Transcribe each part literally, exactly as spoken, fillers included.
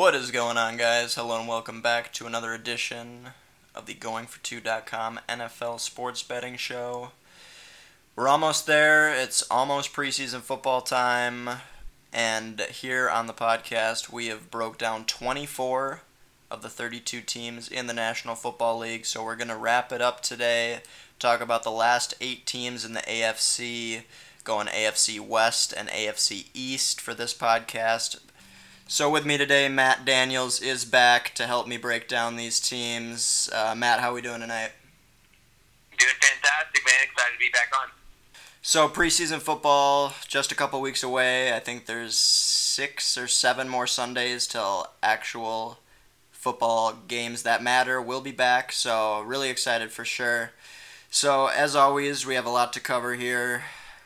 What is going on, guys? Hello and welcome back to another edition of the going for two dot com N F L Sports Betting Show. We're almost there. It's almost preseason football time. And here on the podcast, we have broke down twenty-four of the thirty-two teams in the National Football League. So we're going to wrap it up today, talk about the last eight teams in the A F C, going A F C West and A F C East for this podcast. So with me today, Matt Daniels is back to help me break down these teams. Uh, Matt, how are we doing tonight? Doing fantastic, man. Excited to be back on. So preseason football, just a couple weeks away. I think there's six or seven more Sundays till actual football games that matter. We'll be back, so really excited for sure. So as always, we have a lot to cover here.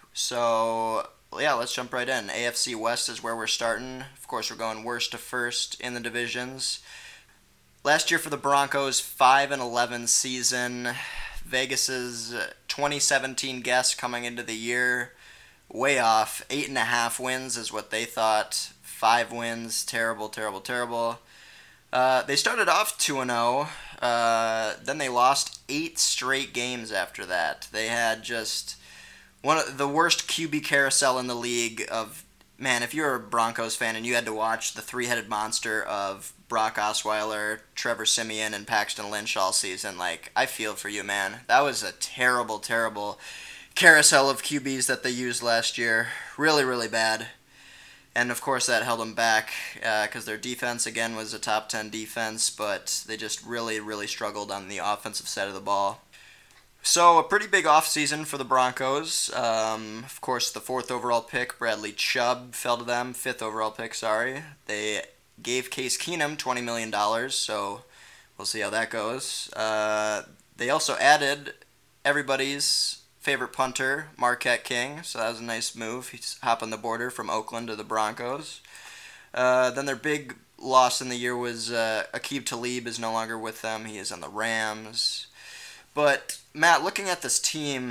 So yeah, let's jump right in. A F C West is where we're starting. Of course, we're going worst to first in the divisions. Last year for the Broncos, five and eleven season. Vegas's twenty seventeen guess coming into the year, way off. Eight and a half wins is what they thought. Five wins, terrible, terrible, terrible. Uh, they started off two and oh. Uh, then they lost eight straight games after that. They had just one of the worst Q B carousel in the league of, man, if you're a Broncos fan and you had to watch the three-headed monster of Brock Osweiler, Trevor Siemian, and Paxton Lynch all season, like, I feel for you, man. That was a terrible, terrible carousel of Q Bs that they used last year. Really, really bad. And, of course, that held them back because uh, their defense, again, was a top ten defense, but they just really, really struggled on the offensive side of the ball. So, a pretty big offseason for the Broncos. Um, of course, the fourth overall pick, Bradley Chubb, fell to them. Fifth overall pick, sorry. They gave Case Keenum twenty million dollars, so we'll see how that goes. Uh, they also added everybody's favorite punter, Marquette King, so that was a nice move. He's hopping the border from Oakland to the Broncos. Uh, then their big loss in the year was uh, Aqib Talib is no longer with them. He is on the Rams. But, Matt, looking at this team,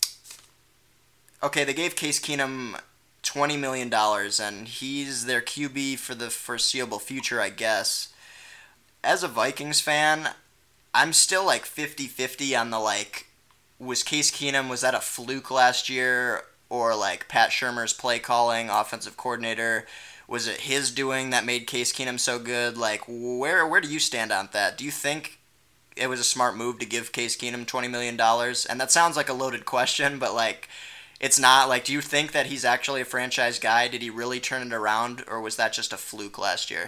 okay, they gave Case Keenum twenty million dollars, and he's their Q B for the foreseeable future, I guess. As a Vikings fan, I'm still like fifty-fifty on the, like, was Case Keenum, was that a fluke last year, or, like, Pat Shurmur's play calling, offensive coordinator? Was it his doing that made Case Keenum so good? Like, where where do you stand on that? Do you think it was a smart move to give Case Keenum twenty million dollars? And that sounds like a loaded question, but, like, it's not. Like, do you think that he's actually a franchise guy? Did he really turn it around, or was that just a fluke last year?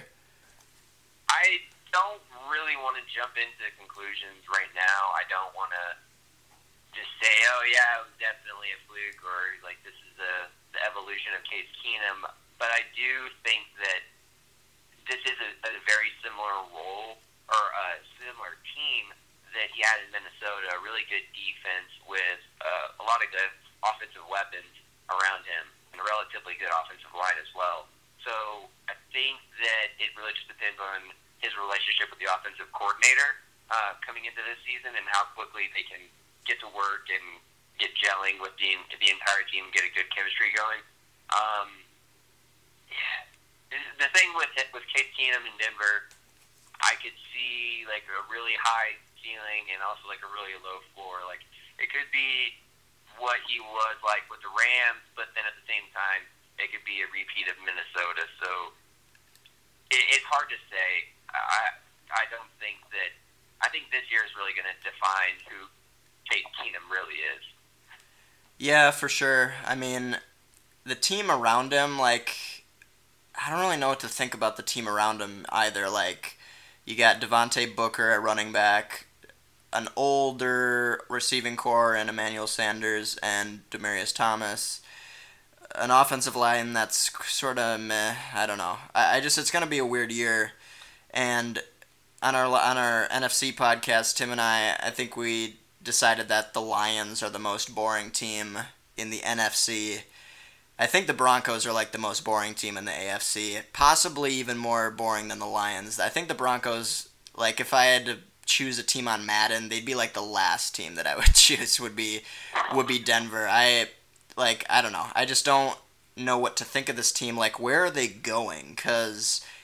I don't really want to jump into conclusions right now. I don't want to just say, oh, yeah, it was definitely a fluke, or, like, this is the, the evolution of Case Keenum. But I do think that this is a, a very similar role, or a similar team that he had in Minnesota, a really good defense with uh, a lot of good offensive weapons around him, and a relatively good offensive line as well. So I think that it really just depends on his relationship with the offensive coordinator uh, coming into this season, and how quickly they can get to work and get gelling with the, the entire team and get a good chemistry going. Um, yeah. The thing with with Case Keenum in Denver, I could see like a really high ceiling and also like a really low floor. Like, it could be what he was like with the Rams, but then at the same time, it could be a repeat of Minnesota. So it, it's hard to say. I I don't think that. I think this year is really going to define who Case Keenum really is. Yeah, for sure. I mean, the team around him, like, I don't really know what to think about the team around him either. Like, you got Devontae Booker at running back, an older receiving core in Emmanuel Sanders and Demaryius Thomas, an offensive line that's sort of meh. I don't know. I, I just it's gonna be a weird year. And on our on our N F C podcast, Tim and I, I think we decided that the Lions are the most boring team in the N F C. I think the Broncos are like the most boring team in the A F C, possibly even more boring than the Lions. I think the Broncos, like, if I had to choose a team on Madden, they'd be like the last team that I would choose would be would be Denver. I like I don't know. I just don't know what to think of this team. Like, where are they going? Because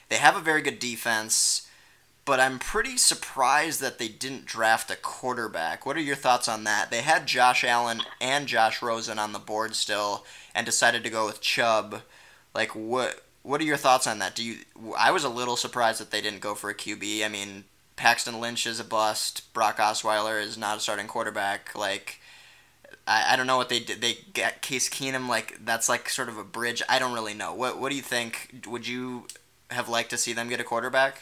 they have a very good defense, but I'm pretty surprised that they didn't draft a quarterback. What are your thoughts on that? They had Josh Allen and Josh Rosen on the board still and decided to go with Chubb. Like, what what are your thoughts on that? Do you? I was a little surprised that they didn't go for a Q B. I mean, Paxton Lynch is a bust. Brock Osweiler is not a starting quarterback. Like, I, I don't know what they did. They got Case Keenum. Like, that's like sort of a bridge. I don't really know. What What do you think? Would you have liked to see them get a quarterback?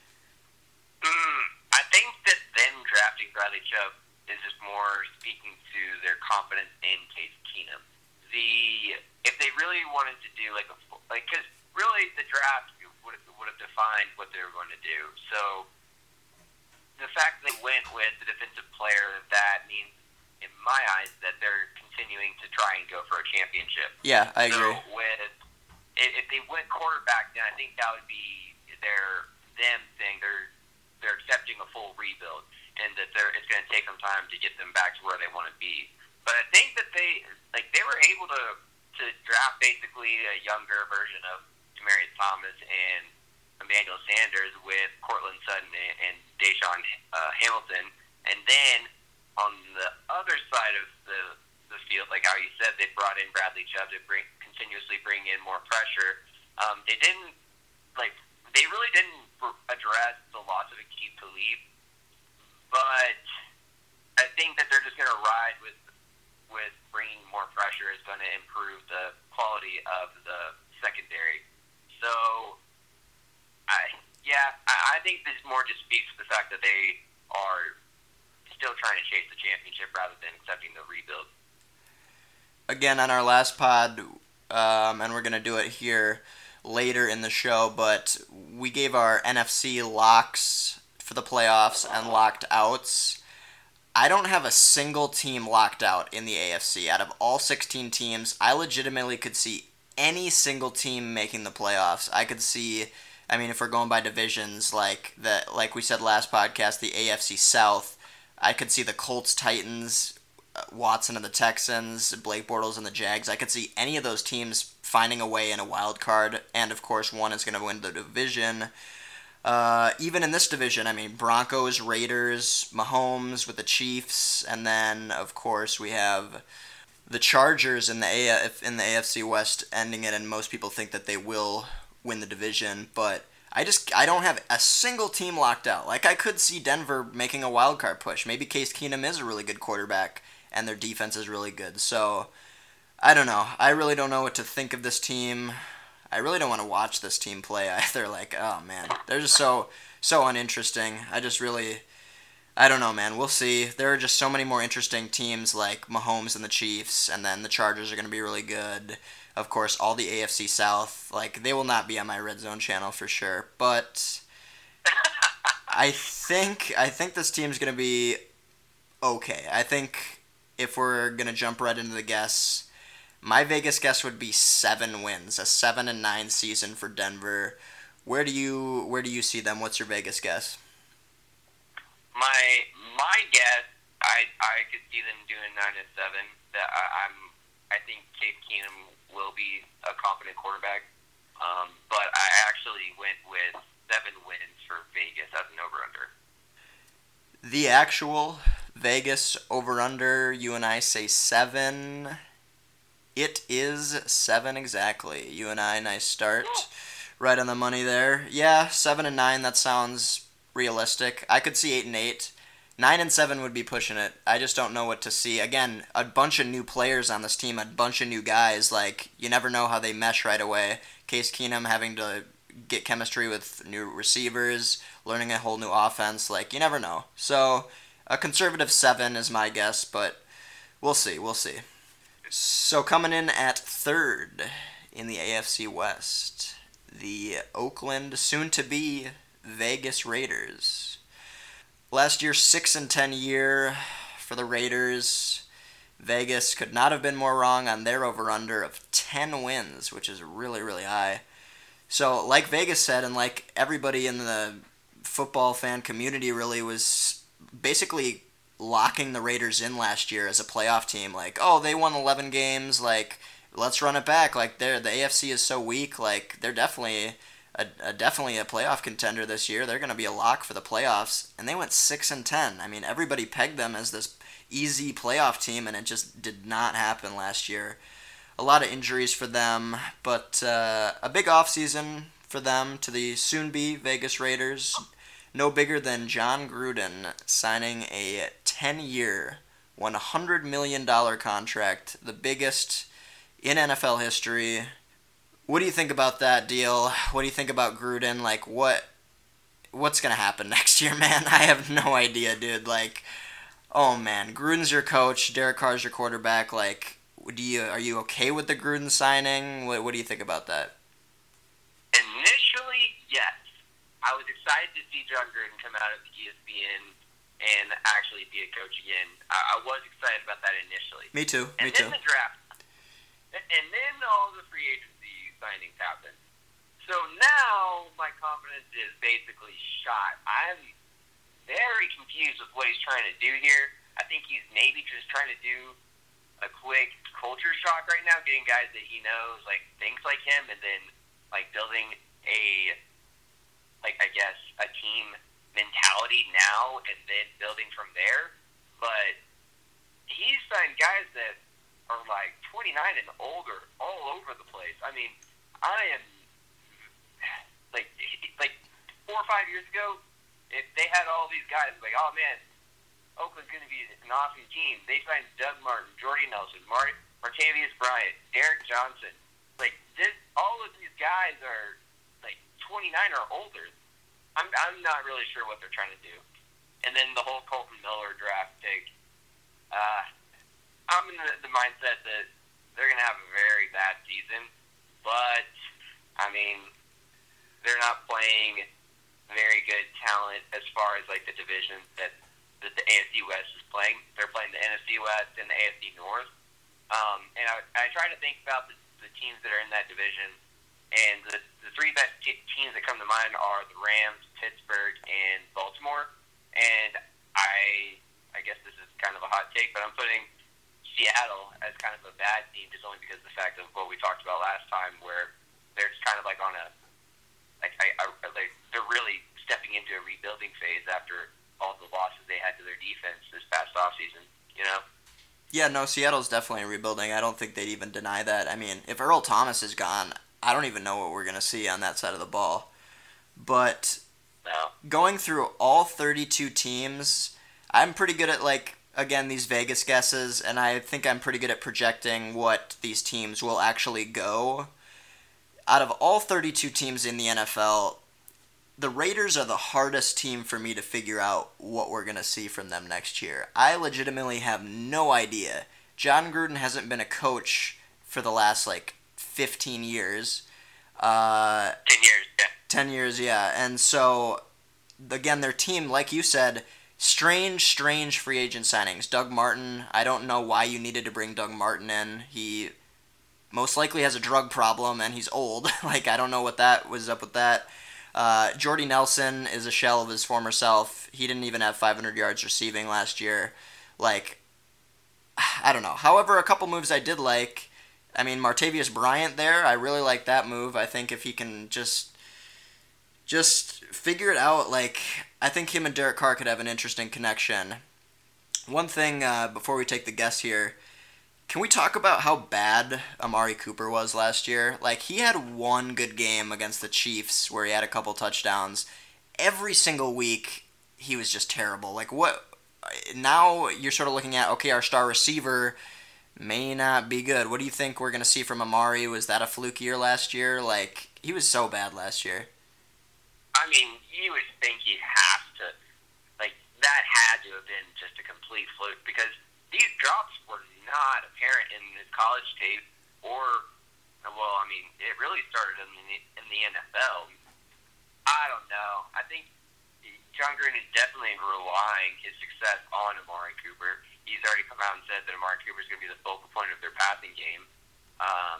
Mm, I think that them drafting Bradley Chubb is just more speaking to their confidence in Case Keenum. The if they really wanted to do like a like because really the draft would would have defined what they were going to do. So the fact that they went with the defensive player, that means in my eyes that they're continuing to try and go for a championship. Yeah, I agree. So with if, if they went quarterback, then I think that would be their them thing. They're they're accepting a full rebuild, and that they're it's going to take them time to get them back to where they want to be. But I think that they like they were able to to draft basically a younger version of Demaryius Thomas and Emmanuel Sanders with Cortland Sutton and, and Deshaun uh, Hamilton, and then on the other side of the the field, like how you said, they brought in Bradley Chubb to bring continuously bring in more pressure. Um, they didn't like they really didn't address the loss of Aqib Talib, but I think that they're just going to ride with with bringing more pressure is going to improve the quality of the secondary. So, I yeah, I, I think this more just speaks to the fact that they are still trying to chase the championship rather than accepting the rebuild. Again, on our last pod, um, and we're going to do it here later in the show, but we gave our N F C locks for the playoffs and locked outs. I don't have a single team locked out in the A F C. Out of all sixteen teams, I legitimately could see any single team making the playoffs. I could see, I mean, if we're going by divisions, like the like we said last podcast, the A F C South, I could see the Colts, Titans, Watson and the Texans, Blake Bortles and the Jags. I could see any of those teams finding a way in a wild card, and of course one is going to win the division. Uh, even in this division, I mean, Broncos, Raiders, Mahomes with the Chiefs, and then of course we have the Chargers in the A F, in the A F C West ending it, and most people think that they will win the division, but I just I don't have a single team locked out. Like, I could see Denver making a wild card push. Maybe Case Keenum is a really good quarterback, and their defense is really good. So, I don't know. I really don't know what to think of this team. I really don't want to watch this team play either. Like, oh man, they're just so so uninteresting. I just really, I don't know, man. We'll see. There are just so many more interesting teams like Mahomes and the Chiefs, and then the Chargers are going to be really good. Of course, all the A F C South, like, they will not be on my Red Zone channel for sure. But I think I think this team's going to be okay. I think if we're going to jump right into the guess, my Vegas guess would be seven wins, a seven and nine season for Denver. Where do you where do you see them? What's your Vegas guess? My my guess, I I could see them doing nine and seven. That I, I'm I think Case Keenum will be a competent quarterback. Um, but I actually went with seven wins for Vegas as an over under. The actual Vegas over under, you and I say seven. It is seven exactly. You and I, nice start. Right on the money there. Yeah, seven and nine, that sounds realistic. I could see eight and eight. Nine and seven would be pushing it. I just don't know what to see. Again, a bunch of new players on this team, a bunch of new guys. Like, you never know how they mesh right away. Case Keenum having to get chemistry with new receivers, learning a whole new offense. Like, you never know. So, a conservative seven is my guess, but we'll see. We'll see. So coming in at third in the A F C West, the Oakland, soon-to-be Vegas Raiders. Last year, six and ten year for the Raiders. Vegas could not have been more wrong on their over-under of ten wins, which is really, really high. So, like Vegas said, and like everybody in the football fan community really was basically locking the Raiders in last year as a playoff team. Like, oh, they won eleven games, like, let's run it back. Like, they're, the A F C is so weak, like, they're definitely a, a definitely a playoff contender this year. They're going to be a lock for the playoffs, and they went six and ten. I mean, everybody pegged them as this easy playoff team, and it just did not happen last year. A lot of injuries for them, but uh, a big offseason for them to the soon-be Vegas Raiders. No bigger than John Gruden signing a ten-year, one hundred million dollars contract, the biggest in N F L history. What do you think about that deal? What do you think about Gruden? Like, what what's going to happen next year, man? I have no idea, dude. Like, oh, man, Gruden's your coach, Derek Carr's your quarterback. Like, do you are you okay with the Gruden signing? What, what do you think about that? Initially, yes. I was excited to see John Gruden come out of the E S P N and actually be a coach again. I, I was excited about that initially. Me too. And Me then too. the draft. And then all the free agency signings happened. So now my confidence is basically shot. I'm very confused with what he's trying to do here. I think he's maybe just trying to do a quick culture shock right now, getting guys that he knows, like, thinks like him, and then, like, building a, like, I guess, a team mentality now and then building from there. But he's signed guys that are, like, twenty-nine and older all over the place. I mean, I am, like, like four or five years ago, if they had all these guys, like, oh, man, Oakland's going to be an awesome team. They signed Doug Martin, Jordy Nelson, Mart- Martavius Bryant, Derek Johnson. Like, this, all of these guys are, like, twenty-nine or older. I'm I'm not really sure what they're trying to do. And then the whole Colton Miller draft pick, uh, I'm in the, the mindset that they're going to have a very bad season. But, I mean, they're not playing very good talent as far as, like, the division that that the A F C West is playing. They're playing the N F C West and the A F C North. Um, and I, I try to think about the, the teams that are in that division. And the, the three best t- teams that come to mind are the Rams, Pittsburgh, and Baltimore. And I I guess this is kind of a hot take, but I'm putting Seattle as kind of a bad team just only because of the fact of what we talked about last time, where they're just kind of like on a like I, I like they're really stepping into a rebuilding phase after all the losses they had to their defense this past offseason, you know? Yeah, no, Seattle's definitely rebuilding. I don't think they'd even deny that. I mean, if Earl Thomas is gone, I don't even know what we're going to see on that side of the ball. But no. Going through all thirty-two teams, I'm pretty good at, like, again, these Vegas guesses, and I think I'm pretty good at projecting what these teams will actually go. Out of all thirty-two teams in the N F L, the Raiders are the hardest team for me to figure out what we're going to see from them next year. I legitimately have no idea. John Gruden hasn't been a coach for the last, like, fifteen years. Uh, ten years, yeah. ten years, yeah. And so, again, their team, like you said, strange, strange free agent signings. Doug Martin, I don't know why you needed to bring Doug Martin in. He most likely has a drug problem, and he's old. Like, I don't know what that was up with that. Uh, Jordy Nelson is a shell of his former self. He didn't even have five hundred yards receiving last year. Like, I don't know. However, a couple moves I did like. I mean, Martavius Bryant there, I really like that move. I think if he can just just figure it out, like, I think him and Derek Carr could have an interesting connection. One thing uh, before we take the guess here, can we talk about how bad Amari Cooper was last year? Like, he had one good game against the Chiefs where he had a couple touchdowns. Every single week, he was just terrible. Like, what? Now you're sort of looking at, okay, our star receiver may not be good. What do you think we're going to see from Amari? Was that a fluke year last year? Like, he was so bad last year. I mean, you would think he has to, like, that had to have been just a complete fluke because these drops were not apparent in his college tape or, well, I mean, it really started in the, in the N F L. I don't know. I think John Gruden is definitely relying his success on Amari Cooper. He's already come out and said that Amari Cooper is going to be the focal point of their passing game. Um,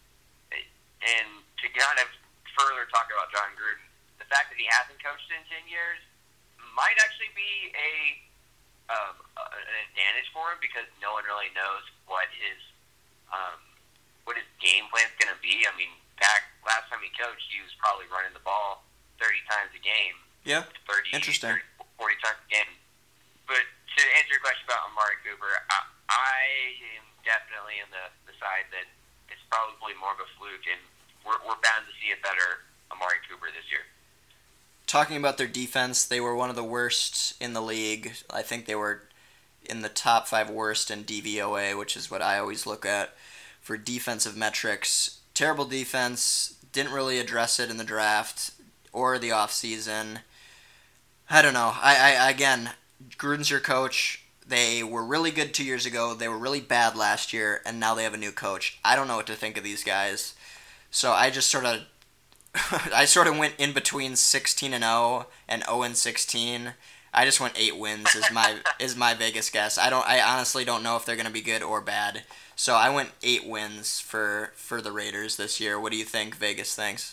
and to kind of further talk about John Gruden, the fact that he hasn't coached in ten years might actually be a um, an advantage for him because no one really knows what his um, what his game plan is going to be. I mean, back last time he coached, he was who's probably running the ball thirty times a game. Yeah, thirty, interesting. thirty, forty times a game. But to answer your question about Amari Cooper, I, I am definitely in the, the side that it's probably more of a fluke, and we're, we're bound to see a better Amari Cooper this year. Talking about their defense, they were one of the worst in the league. I think they were in the top five worst in D V O A, which is what I always look at for defensive metrics. Terrible defense, didn't really address it in the draft or the offseason. I don't know. I, I again, Gruden's your coach. They were really good two years ago. They were really bad last year, and now they have a new coach. I don't know what to think of these guys. So I just sort of, I sort of went in between sixteen and zero and zero and sixteen. I just went eight wins is my is my Vegas guess. I don't. I honestly don't know if they're gonna be good or bad. So I went eight wins for for the Raiders this year. What do you think Vegas thinks?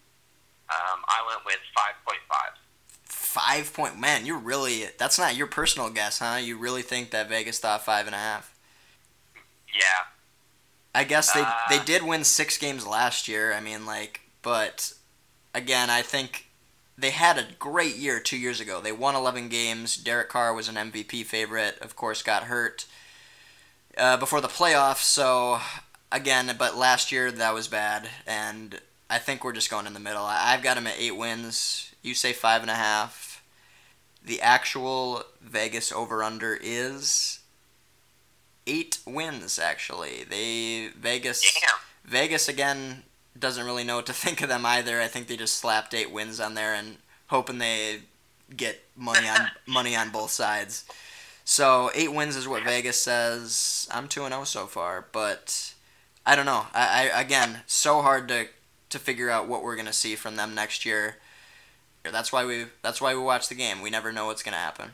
Um, I went with five point five. Five point man, you really that's not your personal guess, huh? You really think that Vegas thought five and a half? Yeah. I guess they uh, they did win six games last year. I mean, like, but again, I think they had a great year two years ago. They won eleven games. Derek Carr was an M V P favorite. Of course, got hurt uh, before the playoffs. So again, but last year that was bad, and I think we're just going in the middle. I've got them at eight wins. You say five and a half. The actual Vegas over/under is eight wins. Actually, they Vegas Damn. Vegas again doesn't really know what to think of them either. I think they just slapped eight wins on there and hoping they get money on money on both sides. So eight wins is what Vegas says. I'm two and zero so far, but I don't know. I, I again so hard to to figure out what we're gonna see from them next year. That's why we that's why we watch the game. We never know what's gonna happen.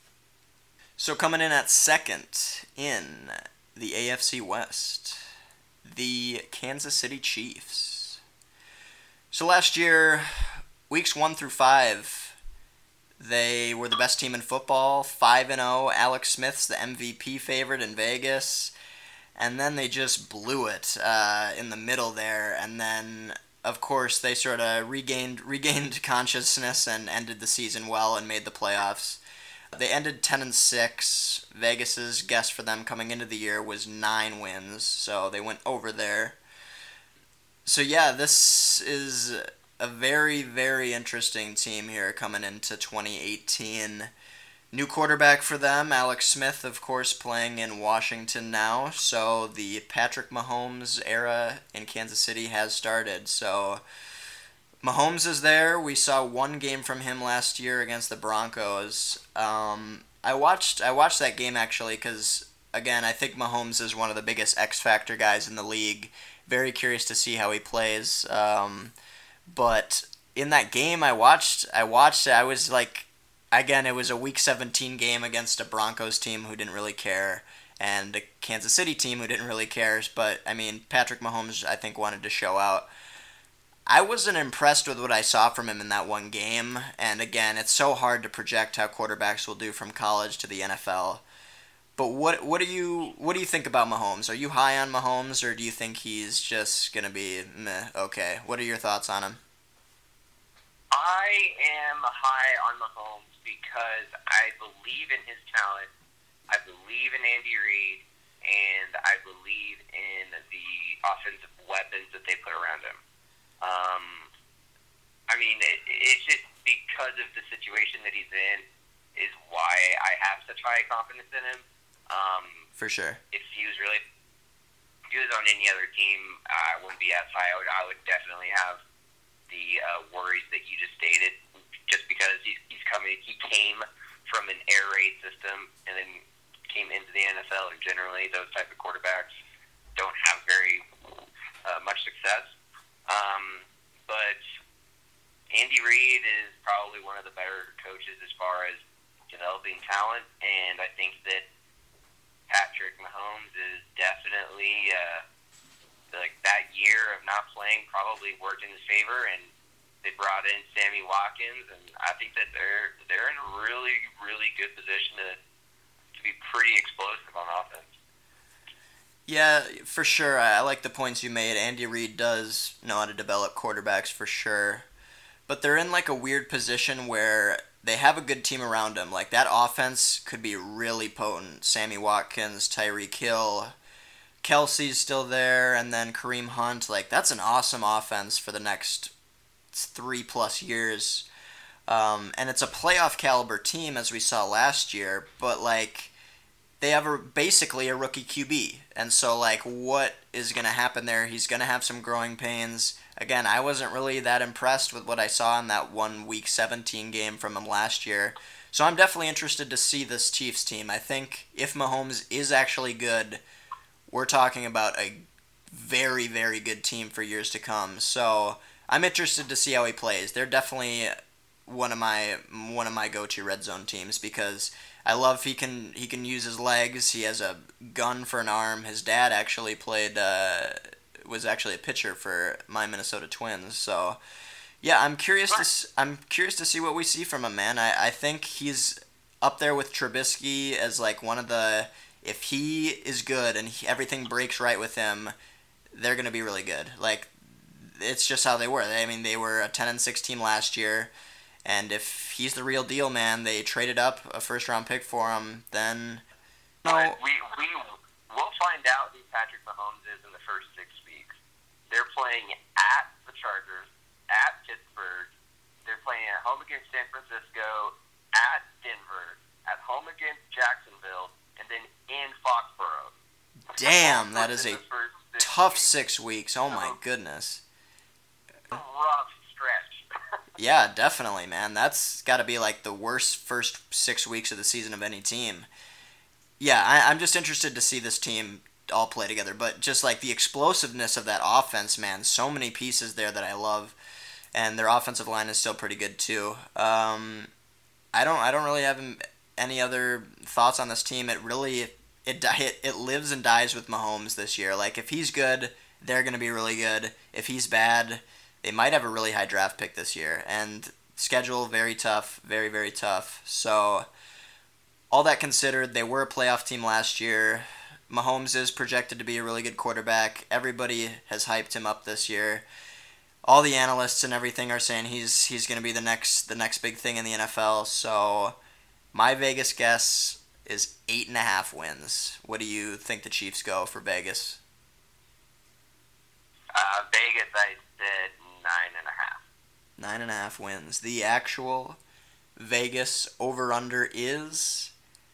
So coming in at second in the A F C West, the Kansas City Chiefs. So last year, weeks one through five, they were the best team in football, five and oh. Alex Smith's the M V P favorite in Vegas. And then they just blew it uh, in the middle there. And then, of course, they sort of regained regained consciousness and ended the season well and made the playoffs. They ended ten and six. Vegas's guess for them coming into the year was nine wins, so they went over there. So yeah, this is a very, very interesting team here coming into twenty eighteen. New quarterback for them, Alex Smith, of course, playing in Washington now. So the Patrick Mahomes era in Kansas City has started. So Mahomes is there. We saw one game from him last year against the Broncos. Um, I watched I watched that game actually because, again, I think Mahomes is one of the biggest X Factor guys in the league. Very curious to see how he plays. Um, but in that game I watched, I watched it. I was like, again, it was a Week seventeen game against a Broncos team who didn't really care and a Kansas City team who didn't really care. But, I mean, Patrick Mahomes, I think, wanted to show out. I wasn't impressed with what I saw from him in that one game, and again, it's so hard to project how quarterbacks will do from college to the N F L. But what what do you what do you think about Mahomes? Are you high on Mahomes, or do you think he's just gonna be meh, okay? What are your thoughts on him? I am high on Mahomes because I believe in his talent. I believe in Andy Reid, and I believe in the offensive weapons that they put around him. Um, I mean, it, it's just because of the situation that he's in is why I have such high confidence in him. Um, For sure. If he was really, if he was on any other team, I wouldn't be as high. I would, I would definitely have the uh, worries that you just stated, just because he's, he's coming, he came from an air raid system and then came into the N F L, and generally those type of quarterbacks don't have very uh, much success. Um, but Andy Reid is probably one of the better coaches as far as developing talent, and I think that Patrick Mahomes is definitely uh, like that year of not playing probably worked in his favor, and they brought in Sammy Watkins, and I think that they're they're in a really really good position to to be pretty explosive on offense. Yeah, for sure. I, I like the points you made. Andy Reid does know how to develop quarterbacks for sure. But they're in like a weird position where they have a good team around them. Like that offense could be really potent. Sammy Watkins, Tyreek Hill, Kelsey's still there, and then Kareem Hunt. Like that's an awesome offense for the next three plus years. Um, and it's a playoff caliber team as we saw last year. But like they have a, basically a rookie Q B. And so, like, what is going to happen there? He's going to have some growing pains. Again, I wasn't really that impressed with what I saw in that one Week seventeen game from him last year. So I'm definitely interested to see this Chiefs team. I think if Mahomes is actually good, we're talking about a very, very good team for years to come. So I'm interested to see how he plays. They're definitely one of my one of my go-to red zone teams because I love he can he can use his legs. He has a gun for an arm. His dad actually played uh, was actually a pitcher for my Minnesota Twins. So yeah, I'm curious to s- I'm curious to see what we see from him, man. I, I think he's up there with Trubisky as like one of the if he is good and he, everything breaks right with him, they're gonna be really good. Like it's just how they were. I mean, they were a ten and six team last year. And if he's the real deal, man, they traded up a first round pick for him, then no. But we we will find out who Patrick Mahomes is in the first six weeks. They're playing at the Chargers, at Pittsburgh. They're playing at home against San Francisco, at Denver, at home against Jacksonville, and then in Foxborough. Damn, that is a tough six weeks. Oh my goodness. Rough stretch. Yeah, definitely, man. That's got to be like the worst first six weeks of the season of any team. Yeah, I, I'm just interested to see this team all play together. But just like the explosiveness of that offense, man, so many pieces there that I love, and their offensive line is still pretty good too. Um, I don't, I don't really have any other thoughts on this team. It really, it, it, it lives and dies with Mahomes this year. Like if he's good, they're gonna be really good. If he's bad, they might have a really high draft pick this year, and schedule very tough, very, very tough. So, all that considered, they were a playoff team last year. Mahomes is projected to be a really good quarterback. Everybody has hyped him up this year. All the analysts and everything are saying he's he's going to be the next the next big thing in the N F L. So, my Vegas guess is eight and a half wins. What do you think the Chiefs go for Vegas? Uh, Vegas, I said nine and a half. Nine and a half wins. The actual Vegas over-under is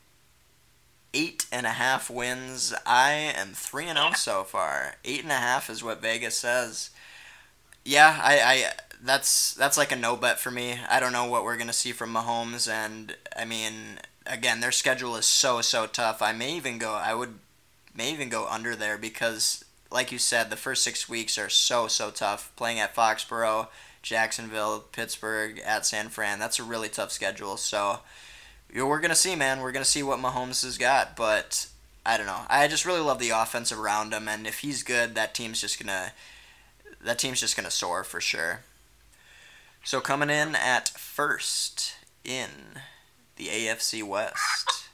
eight and a half wins. I am three and zero so far. Eight and a half is what Vegas says. Yeah, I, I that's that's like a no bet for me. I don't know what we're gonna see from Mahomes, and I mean, again, their schedule is so so tough. I may even go. I would may even go under there because, like you said, the first six weeks are so, so tough. Playing at Foxborough, Jacksonville, Pittsburgh, at San Fran, that's a really tough schedule. So you know, we're going to see, man. We're going to see what Mahomes has got. But I don't know. I just really love the offense around him. And if he's good, that team's just going to that team's just going to soar for sure. So coming in at first in the A F C West,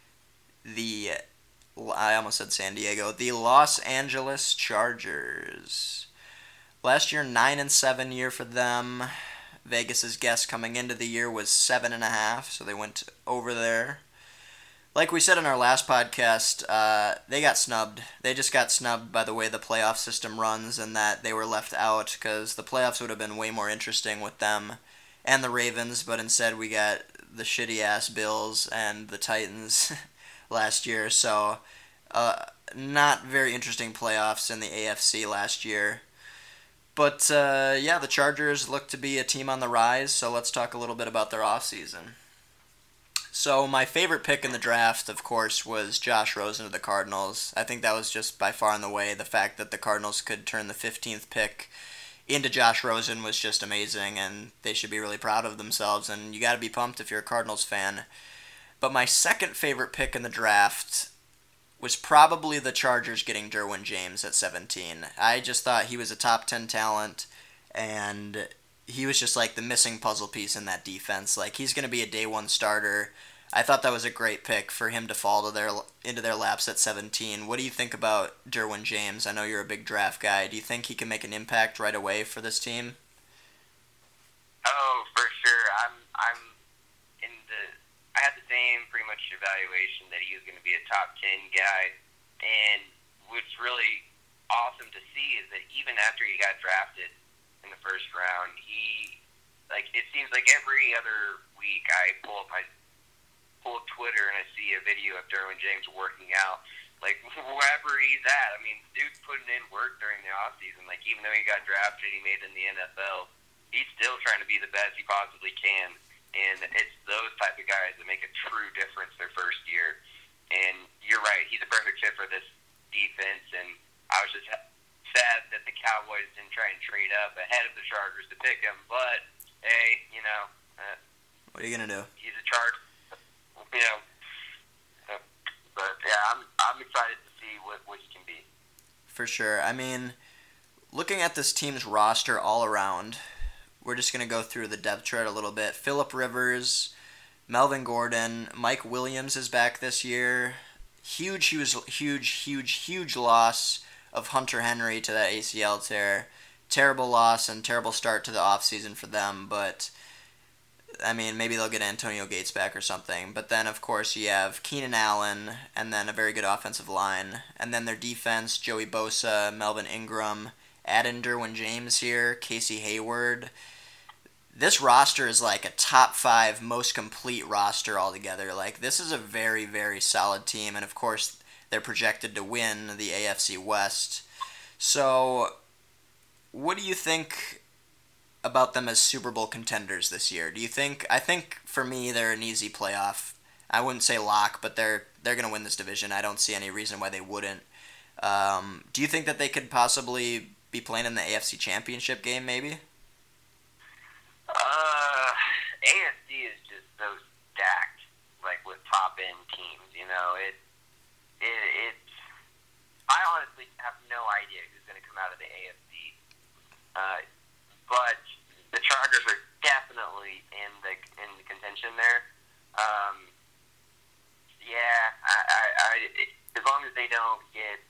the I almost said San Diego. The Los Angeles Chargers. Last year, nine and seven year for them. Vegas's guess coming into the year was seven and a half, so they went over there. Like we said in our last podcast, uh, they got snubbed. They just got snubbed by the way the playoff system runs, and that they were left out because the playoffs would have been way more interesting with them and the Ravens, but instead we got the shitty ass Bills and the Titans. Last year, so uh, not very interesting playoffs in the A F C last year. But uh, yeah, the Chargers look to be a team on the rise, so let's talk a little bit about their offseason. So my favorite pick in the draft, of course, was Josh Rosen of the Cardinals. I think that was just by far and away the fact that the Cardinals could turn the fifteenth pick into Josh Rosen was just amazing, and they should be really proud of themselves, and you got to be pumped if you're a Cardinals fan. But my second favorite pick in the draft was probably the Chargers getting Derwin James at seventeen. I just thought he was a top ten talent, and he was just like the missing puzzle piece in that defense. Like, he's going to be a day one starter. I thought that was a great pick for him to fall to their into their laps at seventeen. What do you think about Derwin James? I know you're a big draft guy. Do you think he can make an impact right away for this team? Oh, for sure. I'm I'm in the. I had the same pretty much evaluation that he was going to be a top ten guy, and what's really awesome to see is that even after he got drafted in the first round, he like it seems like every other week I pull up my pull up Twitter and I see a video of Derwin James working out. Like wherever he's at, I mean, dude's putting in work during the off season. Like even though he got drafted, he made it in the N F L. He's still trying to be the best he possibly can. And it's those type of guys that make a true difference their first year. And you're right, he's a perfect fit for this defense. And I was just sad that the Cowboys didn't try and trade up ahead of the Chargers to pick him. But, hey, you know. Uh, what are you going to do? He's a Charger. You know. Uh, but, yeah, I'm I'm excited to see what, what he can be. For sure. I mean, looking at this team's roster all around, we're just going to go through the depth chart a little bit. Phillip Rivers, Melvin Gordon, Mike Williams is back this year. Huge, huge, huge, huge, huge loss of Hunter Henry to that A C L tear. Terrible loss and terrible start to the offseason for them, but I mean, maybe they'll get Antonio Gates back or something. But then, of course, you have Keenan Allen, and then a very good offensive line. And then their defense, Joey Bosa, Melvin Ingram, add in Derwin James here, Casey Hayward. This roster is like a top five most complete roster altogether. Like, this is a very, very solid team. And, of course, they're projected to win the A F C West. So, what do you think about them as Super Bowl contenders this year? Do you think, I think for me, they're an easy playoff. I wouldn't say lock, but they're they're going to win this division. I don't see any reason why they wouldn't. Um, do you think that they could possibly be playing in the A F C Championship game, maybe? Uh, A F C is just so stacked, like with top end teams. You know, it it it's. I honestly have no idea who's going to come out of the A F C, uh, but the Chargers are definitely in the in the contention there. Um, yeah, I, I, I it, as long as they don't get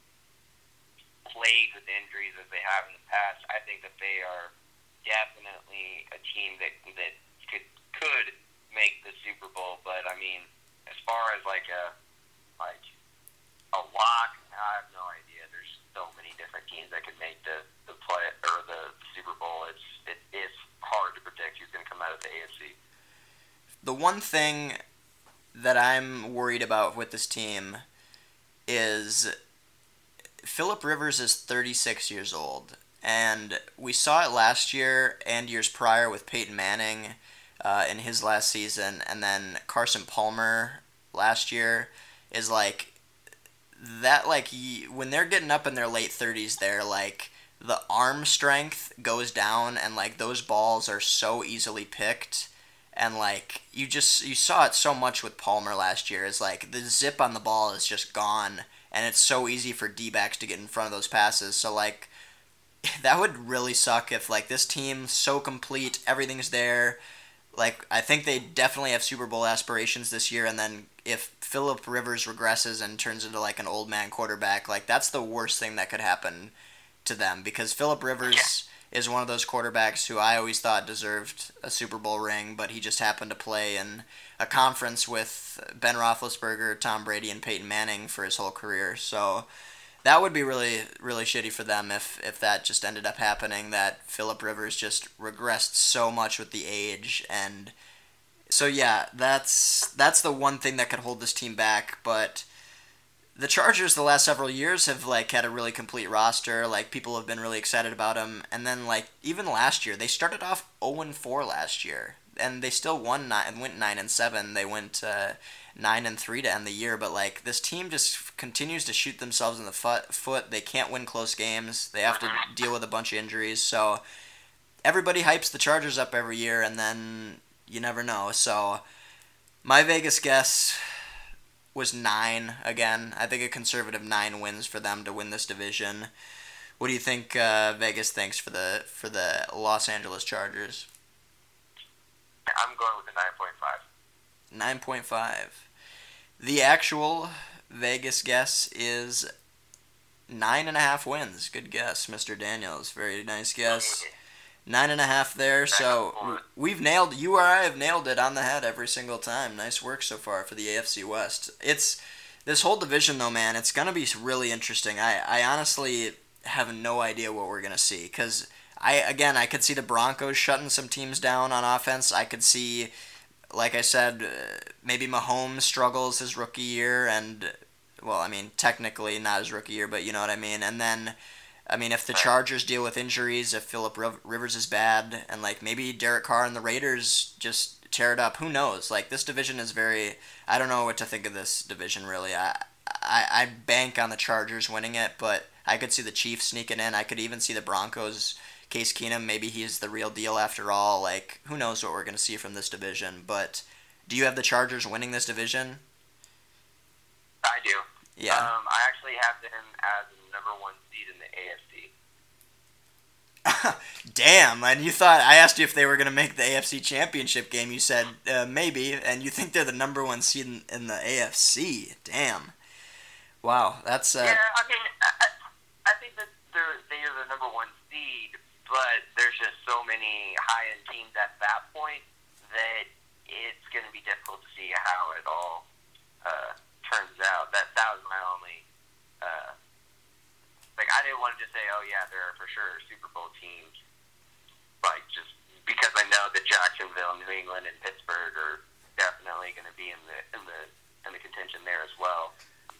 plagued with injuries as they have in the past, I think that they are definitely a team that that could could make the Super Bowl. But I mean, as far as like a like a lock, I have no idea. There's so many different teams that could make the, the play or the Super Bowl. It's it, it's hard to predict who's going to come out of the A F C. The one thing that I'm worried about with this team is Phillip Rivers is thirty-six years old. And we saw it last year and years prior with Peyton Manning uh, in his last season. And then Carson Palmer last year is like, that like, when they're getting up in their late thirties, they're like, the arm strength goes down and like those balls are so easily picked. And like, you just, you saw it so much with Palmer last year. Is like, the zip on the ball is just gone. And it's so easy for D-backs to get in front of those passes. So like, that would really suck if, like, this team so complete, everything's there. Like, I think they definitely have Super Bowl aspirations this year, and then if Phillip Rivers regresses and turns into, like, an old man quarterback, like, that's the worst thing that could happen to them, because Phillip Rivers is one of those quarterbacks who I always thought deserved a Super Bowl ring, but he just happened to play in a conference with Ben Roethlisberger, Tom Brady, and Peyton Manning for his whole career, so that would be really, really shitty for them if, if that just ended up happening, that Phillip Rivers just regressed so much with the age. And so, yeah, that's that's the one thing that could hold this team back. But the Chargers the last several years have, like, had a really complete roster. Like, people have been really excited about them. And then, like, even last year, they started off oh and four last year. And they still won nine, and went nine and seven. They went uh, nine and three to end the year. But, like, this team just continues to shoot themselves in the foot. foot. They can't win close games. They have to deal with a bunch of injuries. So everybody hypes the Chargers up every year, and then you never know. So my Vegas guess was nine again. I think a conservative nine wins for them to win this division. What do you think uh, Vegas thinks for the for the Los Angeles Chargers? I'm going with the nine point five. nine point five. The actual Vegas guess is nine and a half wins. Good guess, Mister Daniels. Very nice guess. Nine and a half there. So we've nailed. You or I have nailed it on the head every single time. Nice work so far for the A F C West. It's this whole division though, man. It's gonna be really interesting. I I honestly have no idea what we're gonna see because I again I could see the Broncos shutting some teams down on offense. I could see, like I said, uh, maybe Mahomes struggles his rookie year and. Well, I mean, technically not his rookie year, but you know what I mean. And then, I mean, if the Chargers deal with injuries, if Phillip Rivers is bad, and like maybe Derek Carr and the Raiders just tear it up, who knows? Like this division is very. I don't know what to think of this division really. I I, I bank on the Chargers winning it, but I could see the Chiefs sneaking in. I could even see the Broncos. Case Keenum, maybe he's the real deal after all. Like who knows what we're gonna see from this division? But do you have the Chargers winning this division? I do. Yeah. Um, I actually have them as the number one seed in the A F C. Damn, and you thought, I asked you if they were going to make the A F C Championship game. You said uh, maybe, and you think they're the number one seed in, in the A F C. Damn. Wow, that's... Uh, yeah, I mean, I, I think that they're, they are the number one seed, but there's just so many high-end teams at that point that it's going to be difficult to see how it all... Uh, turns out that that was my only uh, like I didn't want to just say oh yeah there are for sure Super Bowl teams like just because I know that Jacksonville, New England, and Pittsburgh are definitely going to be in the in the in the contention there as well.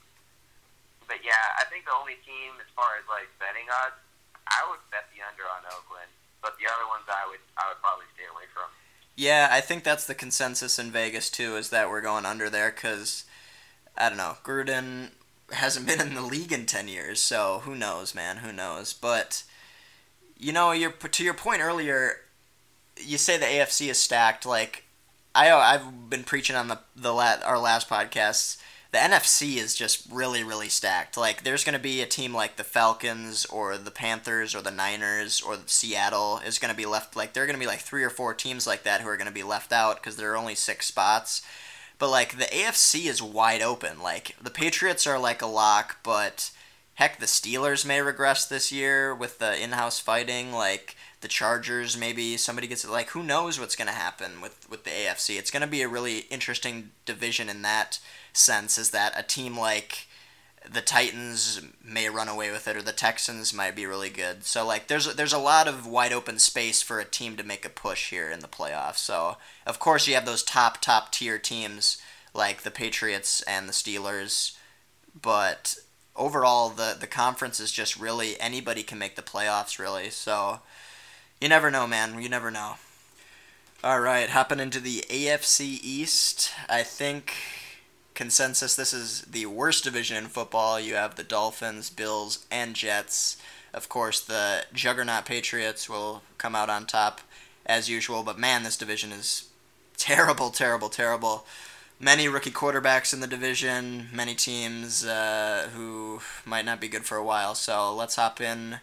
But yeah, I think the only team as far as like betting odds, I would bet the under on Oakland, but the other ones I would I would probably stay away from. Yeah, I think that's the consensus in Vegas too, is that we're going under there because. I don't know. Gruden hasn't been in the league in ten years, so who knows, man? Who knows? But, you know, you're, to your point earlier, you say the A F C is stacked. Like, I, I've been preaching on the, the la- our last podcasts. The N F C is just really, really stacked. Like, there's going to be a team like the Falcons or the Panthers or the Niners or Seattle is going to be left. Like, there are going to be like three or four teams like that who are going to be left out because there are only six spots. But, like, the A F C is wide open. Like, the Patriots are, like, a lock, but, heck, the Steelers may regress this year with the in-house fighting. Like, the Chargers, maybe somebody gets it. Like, who knows what's going to happen with, with the A F C? It's going to be a really interesting division in that sense, is that a team like the Titans may run away with it, or the Texans might be really good. So, like, there's there's a lot of wide open space for a team to make a push here in the playoffs. So, of course, you have those top, top tier teams like the Patriots and the Steelers, but overall, the, the conference is just really, anybody can make the playoffs, really. So, you never know, man. You never know. All right, hopping into the A F C East, I think... Consensus, this is the worst division in football. You have the Dolphins, Bills, and Jets. Of course, the juggernaut Patriots will come out on top as usual, but man, this division is terrible, terrible, terrible. Many rookie quarterbacks in the division, many teams uh, who might not be good for a while. So let's hop in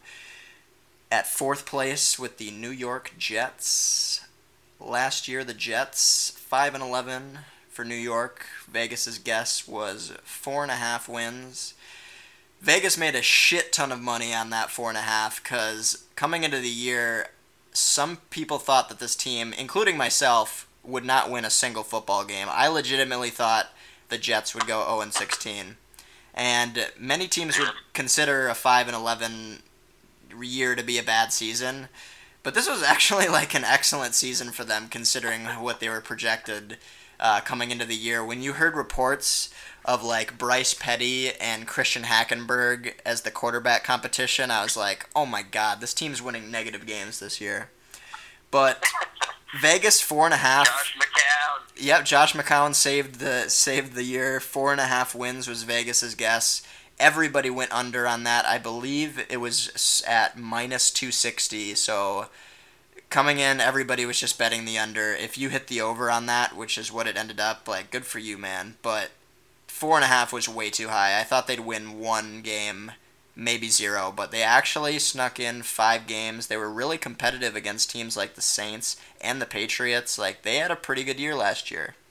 at fourth place with the New York Jets. Last year, the Jets, five and eleven. For New York, Vegas's guess was four and a half wins. Vegas made a shit ton of money on that four and a half because coming into the year, some people thought that this team, including myself, would not win a single football game. I legitimately thought the Jets would go oh and sixteen, and many teams would consider a five and eleven year to be a bad season, but this was actually like an excellent season for them considering what they were projected. Uh, coming into the year, when you heard reports of like Bryce Petty and Christian Hackenberg as the quarterback competition, I was like, oh my god, this team's winning negative games this year. But Vegas four and a half. Josh McCown. Yep, Josh McCown saved the saved the year. Four and a half wins was Vegas's guess. Everybody went under on that. I believe it was at minus two sixty. So. Coming in, everybody was just betting the under. If you hit the over on that, which is what it ended up, like, good for you, man. But four and a half was way too high. I thought they'd win one game, maybe zero. But they actually snuck in five games. They were really competitive against teams like the Saints and the Patriots. Like, they had a pretty good year last year.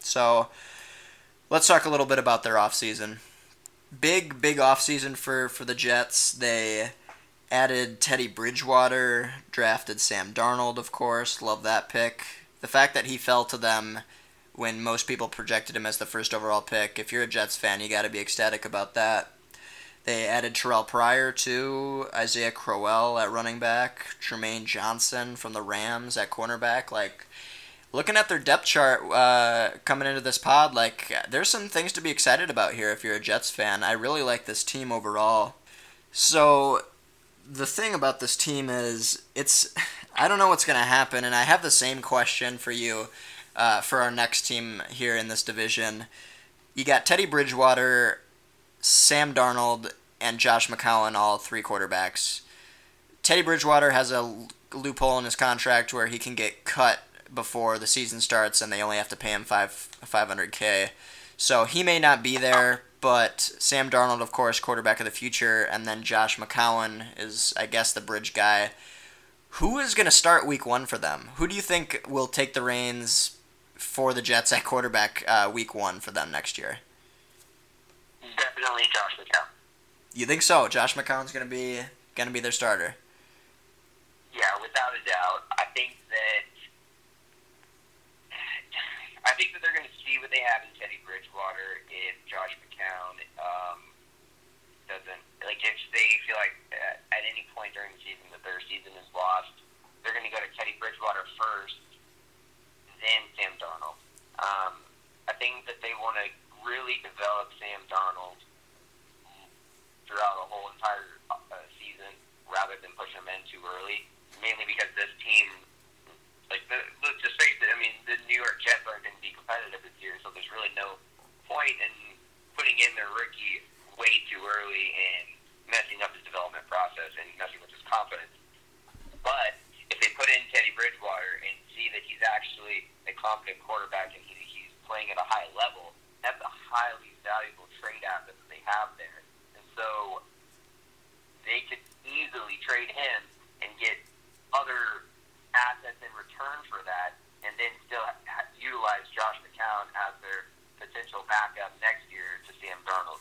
So let's talk a little bit about their offseason. Big, big offseason for, for the Jets. They added Teddy Bridgewater, drafted Sam Darnold, of course. Love that pick. The fact that he fell to them when most people projected him as the first overall pick, if you're a Jets fan, you got to be ecstatic about that. They added Terrell Pryor, too, Isaiah Crowell at running back, Tremaine Johnson from the Rams at cornerback. Like, looking at their depth chart uh, coming into this pod, like, there's some things to be excited about here if you're a Jets fan. I really like this team overall. So, the thing about this team is, it's, I don't know what's going to happen, and I have the same question for you uh, for our next team here in this division. You got Teddy Bridgewater, Sam Darnold, and Josh McCown, all three quarterbacks. Teddy Bridgewater has a loophole in his contract where he can get cut before the season starts, and they only have to pay him five five hundred k. So he may not be there, but Sam Darnold, of course, quarterback of the future, and then Josh McCown is, I guess, the bridge guy. Who is going to start week one for them? Who do you think will take the reins for the Jets at quarterback uh, week one for them next year? Definitely Josh McCown. You think so? Josh McCown's going to be going to be their starter? Yeah, without a doubt. I think that I think that they're going to see what they have in Teddy Bridgewater if Josh McCown um, doesn't, like, if they feel like at, at any point during the season that their season is lost, they're going to go to Teddy Bridgewater first, then Sam Darnold. Um, I think that they want to really develop Sam Darnold throughout the whole entire uh, season rather than push him in too early, mainly because this team, like, the, let's just face it, I mean, the New York Jets aren't going to be competitive this year, so there's really no point in putting in their rookie way too early and messing up his development process and messing with his confidence. But if they put in Teddy Bridgewater and see that he's actually a competent quarterback and he, he's playing at a high level, that's a highly valuable trade asset that they have there. And so they could easily trade him and get other assets in return for that, and then still ha- utilize Josh McCown as their potential backup next year to Sam Darnold.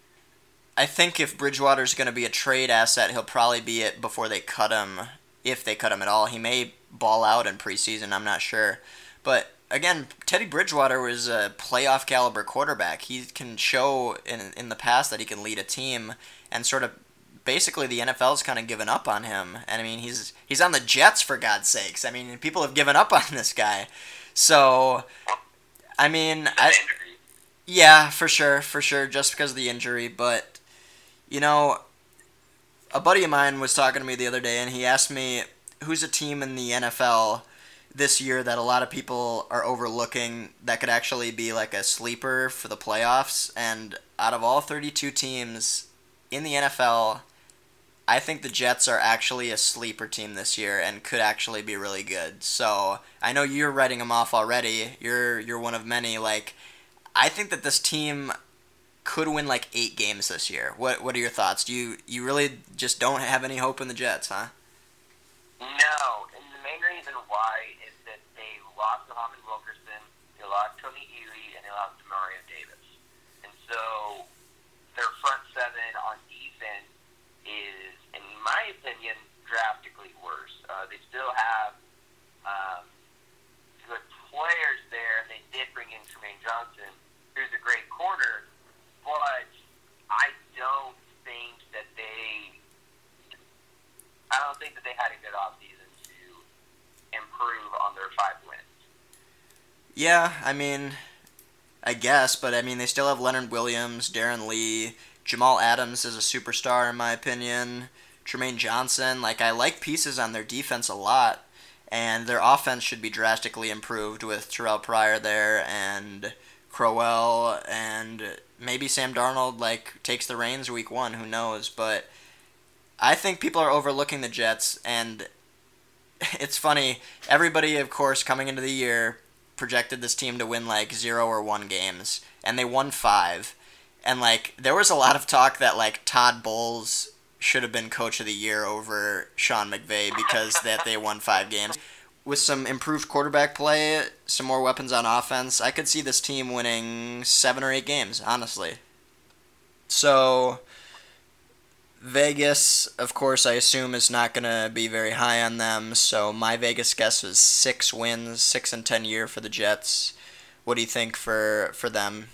I think if Bridgewater's going to be a trade asset, he'll probably be it before they cut him, if they cut him at all. He may ball out in preseason, I'm not sure. But again, Teddy Bridgewater was a playoff caliber quarterback. He can show in in the past that he can lead a team, and sort of basically the N F L's kind of given up on him. And I mean, he's he's on the Jets, for God's sakes. I mean, people have given up on this guy. So, I mean, I, yeah, for sure, for sure, just because of the injury. But, you know, a buddy of mine was talking to me the other day, and he asked me, who's a team in the N F L this year that a lot of people are overlooking that could actually be like a sleeper for the playoffs? And out of all thirty-two teams in the N F L, I think the Jets are actually a sleeper team this year and could actually be really good. So I know you're writing them off already. You're you're one of many. Like, I think that this team could win like eight games this year. What what are your thoughts? Do you you really just don't have any hope in the Jets, huh? No, and the main reason why is that they lost Muhammad Wilkerson, they lost Tony Ely, and they lost Mario Davis. And so their front seven on defense is, in my opinion, drastically worse. Uh, they still have um, good players there, and they did bring in Tremaine Johnson, who's a great corner, but I don't think that they I don't think that they had a good offseason to improve on their five wins. Yeah, I mean, I guess, but I mean, they still have Leonard Williams, Darren Lee, Jamal Adams is a superstar in my opinion, Tremaine Johnson. Like, I like pieces on their defense a lot, and their offense should be drastically improved with Terrell Pryor there and Crowell, and maybe Sam Darnold, like, takes the reins week one, who knows, but I think people are overlooking the Jets, and it's funny, everybody, of course, coming into the year projected this team to win, like, zero or one games, and they won five, and, like, there was a lot of talk that, like, Todd Bowles should have been coach of the year over Sean McVay because that they won five games. with some improved quarterback play, some more weapons on offense, I could see this team winning seven or eight games, honestly. So, Vegas, of course, I assume is not going to be very high on them. So my Vegas guess is six wins, six and ten year for the Jets. What do you think for for them?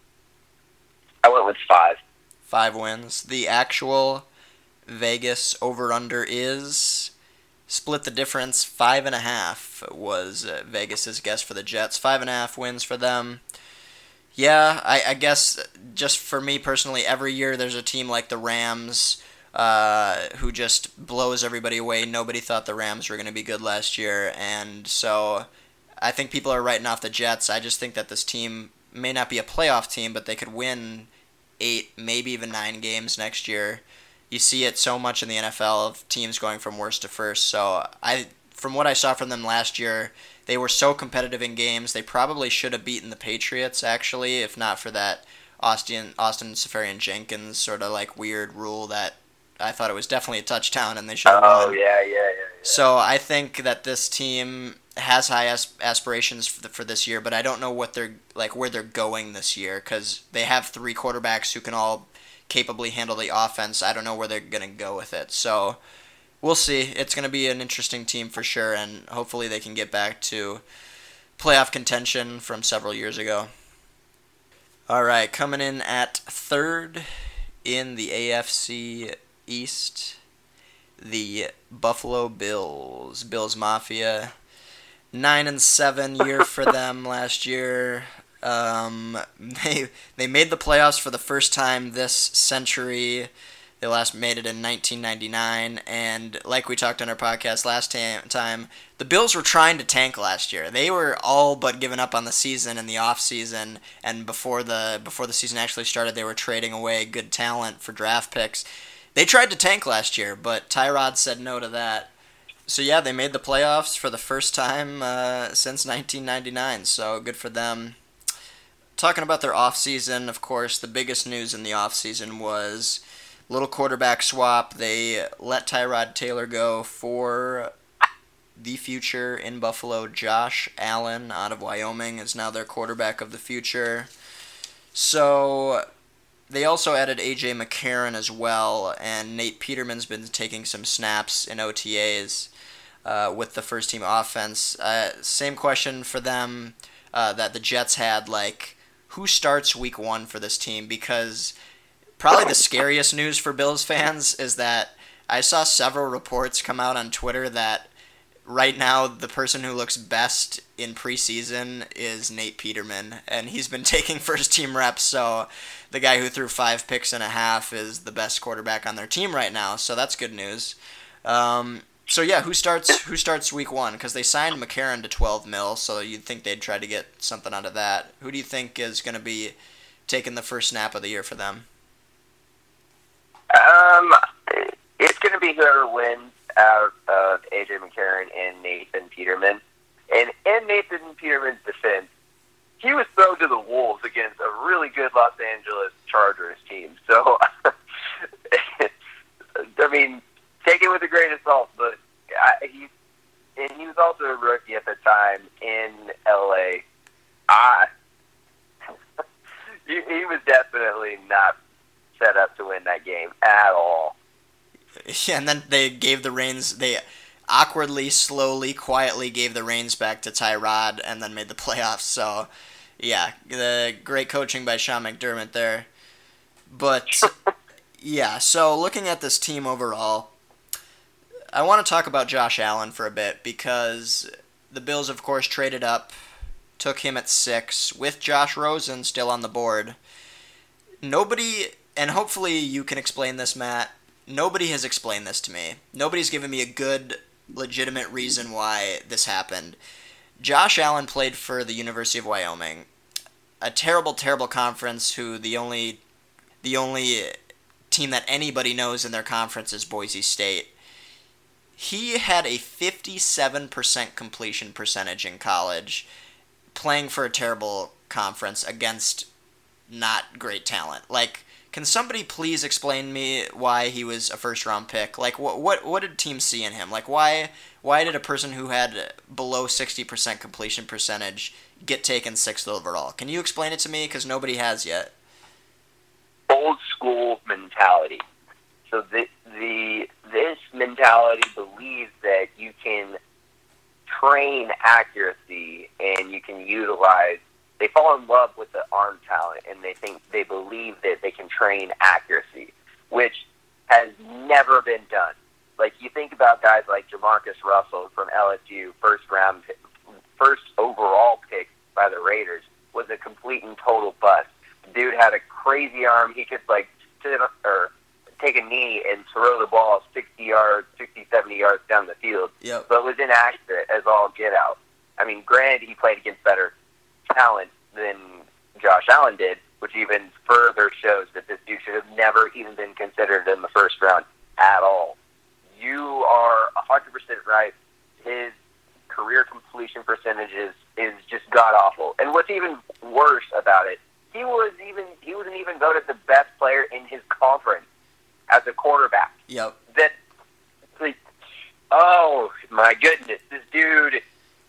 I went with five. Five wins. The actual Vegas over-under is, split the difference, five and a half was uh, Vegas's guess for the Jets. Five and a half wins for them. Yeah, I, I guess just for me personally, every year there's a team like the Rams uh, who just blows everybody away. Nobody thought the Rams were going to be good last year, and so I think people are writing off the Jets. I just think that this team may not be a playoff team, but they could win eight, maybe even nine games next year. You see it so much in the N F L of teams going from worst to first. So I, from what I saw from them last year, they were so competitive in games. They probably should have beaten the Patriots, actually, if not for that Austin Austin Seferian-Jenkins sort of like weird rule that I thought it was definitely a touchdown and they should have oh, won. yeah, yeah, yeah, yeah. So I think that this team has high aspirations for, the, for this year, but I don't know what they're like where they're going this year because they have three quarterbacks who can all capably handle the offense. I don't know where they're going to go with it. So we'll see. It's going to be an interesting team for sure, and hopefully they can get back to playoff contention from several years ago. All right, coming in at third in the A F C East, the Buffalo Bills. Bills Mafia. Nine and seven year for them last year. Um, they they made the playoffs for the first time this century. They last made it in nineteen ninety-nine, and like we talked on our podcast last time, the Bills were trying to tank last year. They were all but giving up on the season in the off season, and before the before the season actually started, they were trading away good talent for draft picks. They tried to tank last year, but Tyrod said no to that. So yeah, they made the playoffs for the first time uh, since nineteen ninety-nine, so good for them. Talking about their offseason, of course, the biggest news in the offseason was little quarterback swap. They let Tyrod Taylor go for the future in Buffalo. Josh Allen out of Wyoming is now their quarterback of the future. So they also added A J McCarron as well, and Nate Peterman's been taking some snaps in O T As uh, with the first team offense. Uh, same question for them uh, that the Jets had, like, who starts week one for this team? Because probably the scariest news for Bills fans is that I saw several reports come out on Twitter that right now the person who looks best in preseason is Nate Peterman, and he's been taking first team reps, so the guy who threw five picks and a half is the best quarterback on their team right now, so that's good news. Um, so yeah, who starts who starts week one? Because they signed McCarron to twelve mil, so you'd think they'd try to get something out of that. Who do you think is going to be taking the first snap of the year for them? Um, it's going to be whoever wins out of A J McCarron and Nathan Peterman. And in Nathan Peterman's defense, he was thrown to the wolves against a really good Los Angeles Chargers team. So, I mean, take it with a grain of salt, but I, he and he was also a rookie at the time in L A. I, he, he was definitely not set up to win that game at all. Yeah, and then they gave the reins, they awkwardly, slowly, quietly gave the reins back to Tyrod and then made the playoffs. So, yeah, the great coaching by Sean McDermott there. But, yeah, so looking at this team overall, I want to talk about Josh Allen for a bit because the Bills, of course, traded up, took him at six, with Josh Rosen still on the board. Nobody, and hopefully you can explain this, Matt, nobody has explained this to me. Nobody's given me a good, legitimate reason why this happened. Josh Allen played for the University of Wyoming, a terrible, terrible conference who the only the only team that anybody knows in their conference is Boise State. He had a fifty-seven percent completion percentage in college, playing for a terrible conference against not great talent. Like, Can somebody please explain me why he was a first round pick? Like, what what what did teams see in him? Like, why why did a person who had below sixty percent completion percentage get taken sixth overall? Can you explain it to me? Because nobody has yet. Old school mentality. So the the this mentality believes that you can train accuracy and you can utilize. They fall in love with the arm talent, and they think they believe that they can train accuracy, which has never been done. Like, you think about guys like Jamarcus Russell from L S U, first round, first overall pick by the Raiders, was a complete and total bust. The dude had a crazy arm. He could like sit or take a knee and throw the ball sixty yards, sixty, seventy yards down the field. Yep. But was inaccurate as all get out. I mean, granted, he played against better talent than Josh Allen did, which even further shows that this dude should have never even been considered in the first round at all. You are one hundred percent right. His career completion percentage is, is just god-awful. And what's even worse about it, he was even he wasn't even voted the best player in his conference as a quarterback. Yep. That, like, oh, my goodness, this dude...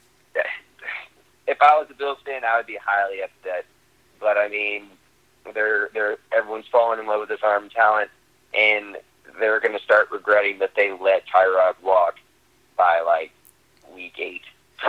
If I was a Bills fan, I would be highly upset. But I mean, they're they're everyone's falling in love with this arm talent, and they're going to start regretting that they let Tyrod walk by like week eight.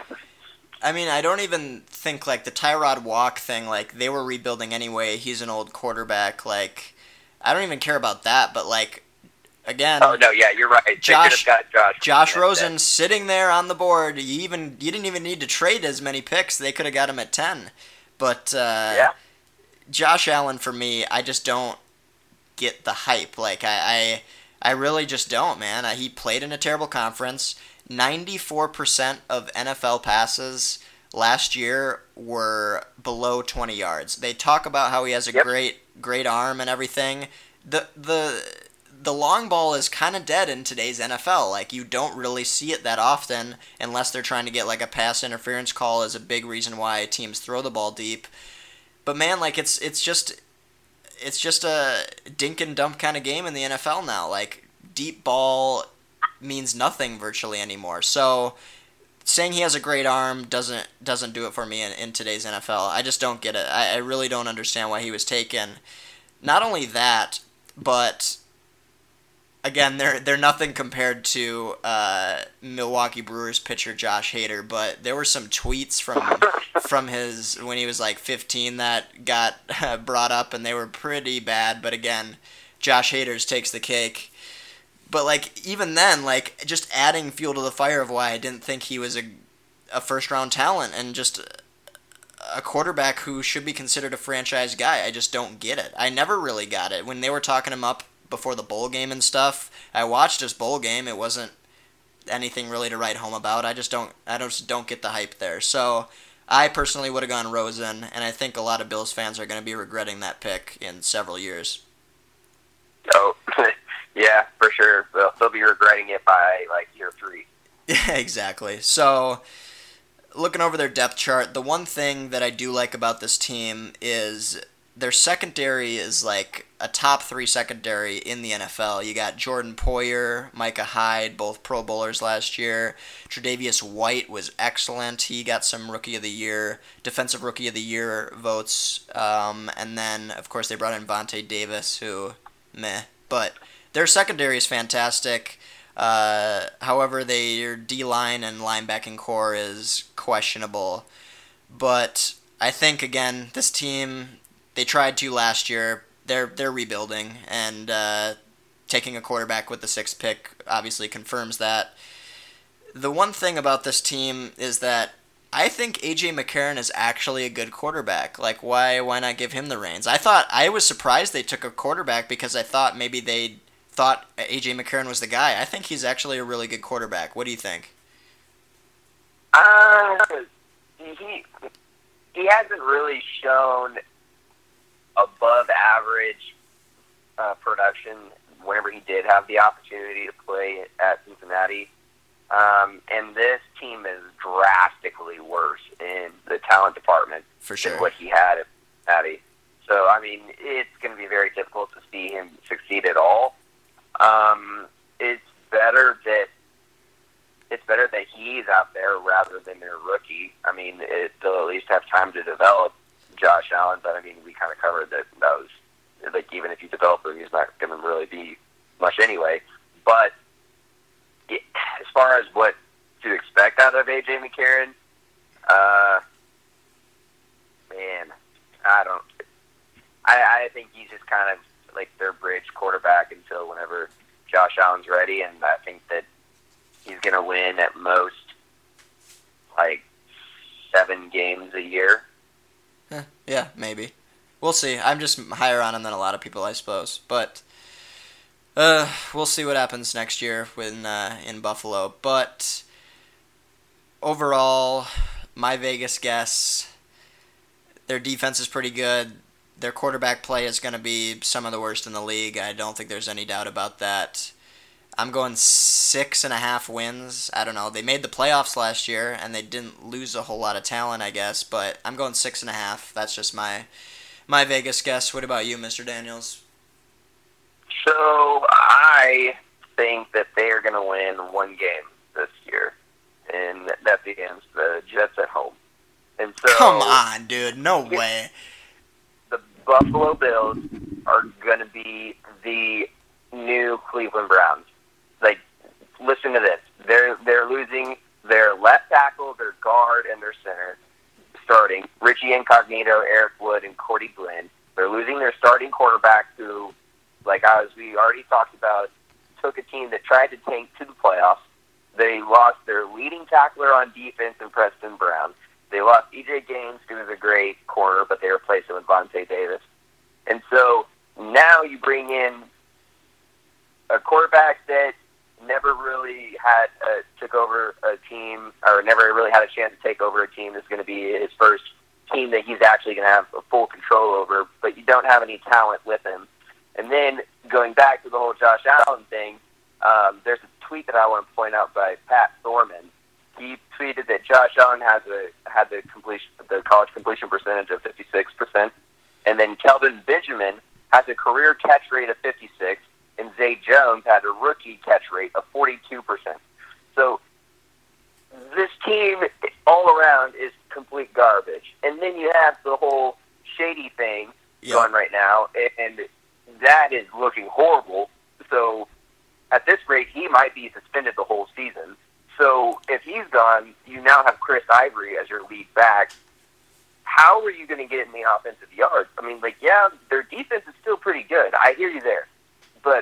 I mean, I don't even think like the Tyrod walk thing. Like, they were rebuilding anyway. He's an old quarterback. Like, I don't even care about that. But like, again, oh no, yeah, you're right. Josh, got Josh, Josh Rosen that. Sitting there on the board. You even you didn't even need to trade as many picks. They could have got him at ten. But uh, yeah. Josh Allen, for me, I just don't get the hype. Like, I, I, I really just don't, man. Uh, he played in a terrible conference. ninety-four percent of N F L passes last year were below twenty yards. They talk about how he has a yep. great, great arm and everything. The the the long ball is kind of dead in today's N F L. Like, you don't really see it that often unless they're trying to get like a pass interference call is a big reason why teams throw the ball deep. But man, like, it's it's just it's just a dink and dump kind of game in the N F L now. Like, deep ball means nothing virtually anymore. So saying he has a great arm doesn't doesn't do it for me in, in today's N F L. I just don't get it. I, I really don't understand why he was taken. Not only that, but again, they're they're nothing compared to uh, Milwaukee Brewers pitcher Josh Hader, but there were some tweets from from his when he was like fifteen that got uh, brought up, and they were pretty bad. But again, Josh Hader's takes the cake. But like, even then, like, just adding fuel to the fire of why I didn't think he was a a first round talent and just a quarterback who should be considered a franchise guy. I just don't get it. I never really got it when they were talking him up before the bowl game and stuff. I watched his bowl game. It wasn't anything really to write home about. I just don't I just don't get the hype there. So I personally would have gone Rosen, and I think a lot of Bills fans are going to be regretting that pick in several years. Oh, yeah, for sure. They'll, they'll be regretting it by like year three. Yeah, exactly. So looking over their depth chart, the one thing that I do like about this team is their secondary is like a top three secondary in the N F L. You got Jordan Poyer, Micah Hyde, both Pro Bowlers last year. Tre'Davious White was excellent. He got some Rookie of the Year, Defensive Rookie of the Year votes. Um, and then, of course, they brought in Vontae Davis, who, meh. But their secondary is fantastic. Uh, however, their D-line and linebacking core is questionable. But I think, again, this team, they tried to last year. They're they're rebuilding, and uh, taking a quarterback with the sixth pick obviously confirms that. The one thing about this team is that I think A J McCarron is actually a good quarterback. Like, why why not give him the reins? I thought I was surprised they took a quarterback because I thought maybe they thought A J McCarron was the guy. I think he's actually a really good quarterback. What do you think? Uh, he he hasn't really shown above average uh, production whenever he did have the opportunity to play at Cincinnati. Um, and this team is drastically worse in the talent department For sure. than what he had at Cincinnati. So, I mean, it's going to be very difficult to see him succeed at all. Um, it's better that it's better that he's out there rather than their rookie. I mean, it, they'll at least have time to develop Josh Allen, but I mean, we kind of covered that that was, like, even if you develop him, he's not going to really be much anyway. But it, as far as what to expect out of A J McCarron, uh, man, I don't. I, I think he's just kind of like their bridge quarterback until whenever Josh Allen's ready, and I think that he's going to win at most like seven games a year. Eh, yeah, maybe. We'll see. I'm just higher on him than a lot of people, I suppose. But uh, we'll see what happens next year when uh, in Buffalo. But overall, my Vegas guess, their defense is pretty good. Their quarterback play is going to be some of the worst in the league. I don't think there's any doubt about that. I'm going six and a half wins. I don't know. They made the playoffs last year, and they didn't lose a whole lot of talent, I guess. But I'm going six and a half. That's just my my Vegas guess. What about you, Mister Daniels? So I think that they are going to win one game this year, and that's against the Jets at home. And so, come on, dude. No way. The Buffalo Bills are going to be the new Cleveland Browns. Like, listen to this. They're they're losing their left tackle, their guard, and their center starting. Richie Incognito, Eric Wood, and Cordy Glenn. They're losing their starting quarterback who, like as we already talked about, took a team that tried to tank to the playoffs. They lost their leading tackler on defense in Preston Brown. They lost E J Gaines, who was a great corner, but they replaced him with Vontae Davis. And so now you bring in a quarterback that never really had uh, took over a team, or never really had a chance to take over a team that's going to be his first team that he's actually going to have full control over, but you don't have any talent with him. And then going back to the whole Josh Allen thing, um, there's a tweet that I want to point out by Pat Thorman. He tweeted that Josh Allen has a had the completion the college completion percentage of fifty-six percent, and then Kelvin Benjamin has a career catch rate of fifty-six, and Zay Jones had a rookie catch rate of forty-two percent. So this team all around is complete garbage. And then you have the whole shady thing yep. going right now, and that is looking horrible. So at this rate, he might be suspended the whole season. So if he's gone, you now have Chris Ivory as your lead back. How are you going to get in the offensive yards? I mean, like, yeah, their defense is still pretty good. I hear you there. But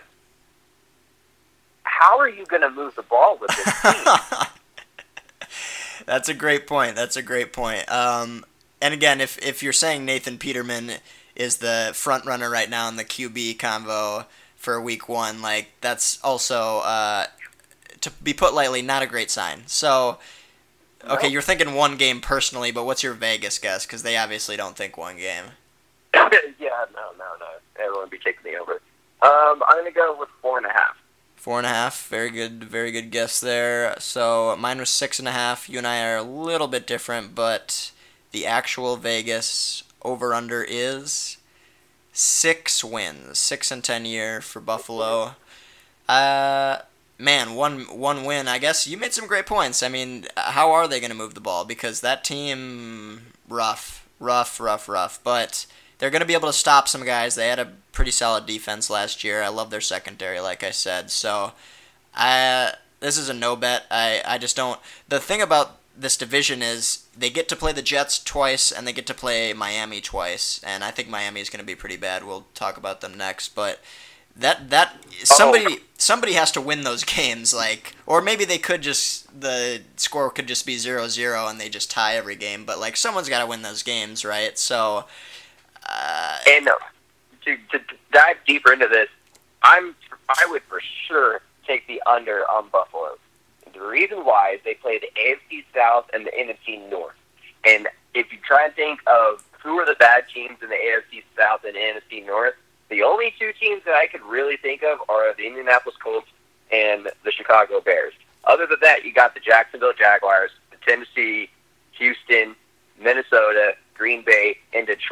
how are you going to move the ball with this team? That's a great point. That's a great point. Um, and again, if if you're saying Nathan Peterman is the front runner right now in the Q B convo for week one, like, that's also, uh, to be put lightly, not a great sign. So, okay, nope. You're thinking one game personally, but what's your Vegas guess? Because they obviously don't think one game. yeah, no, no, no. Everyone would be taking the over. Um, I'm going to go with four and a half. Four and a half. Very good, very good guess there. So mine was six and a half. You and I are a little bit different, but the actual Vegas over-under is six wins. Six and ten year for Buffalo. Uh... Man, one one win. I guess you made some great points. I mean, how are they going to move the ball? Because that team, rough, rough, rough, rough. But they're going to be able to stop some guys. They had a pretty solid defense last year. I love their secondary, like I said. So, I this is a no bet. I, I just don't. The thing about this division is they get to play the Jets twice and they get to play Miami twice. And I think Miami is going to be pretty bad. We'll talk about them next. But That that somebody somebody has to win those games, like, or maybe they could just the score could just be zero zero and they just tie every game, but like someone's got to win those games, right? So, uh, and uh, to, to to dive deeper into this, I'm I would for sure take the under on Buffalo. The reason why is they play the A F C South and the N F C North, and if you try and think of who are the bad teams in the A F C South and N F C North. The only two teams that I could really think of are the Indianapolis Colts and the Chicago Bears. Other than that, you got the Jacksonville Jaguars, the Tennessee, Houston, Minnesota, Green Bay, and Detroit.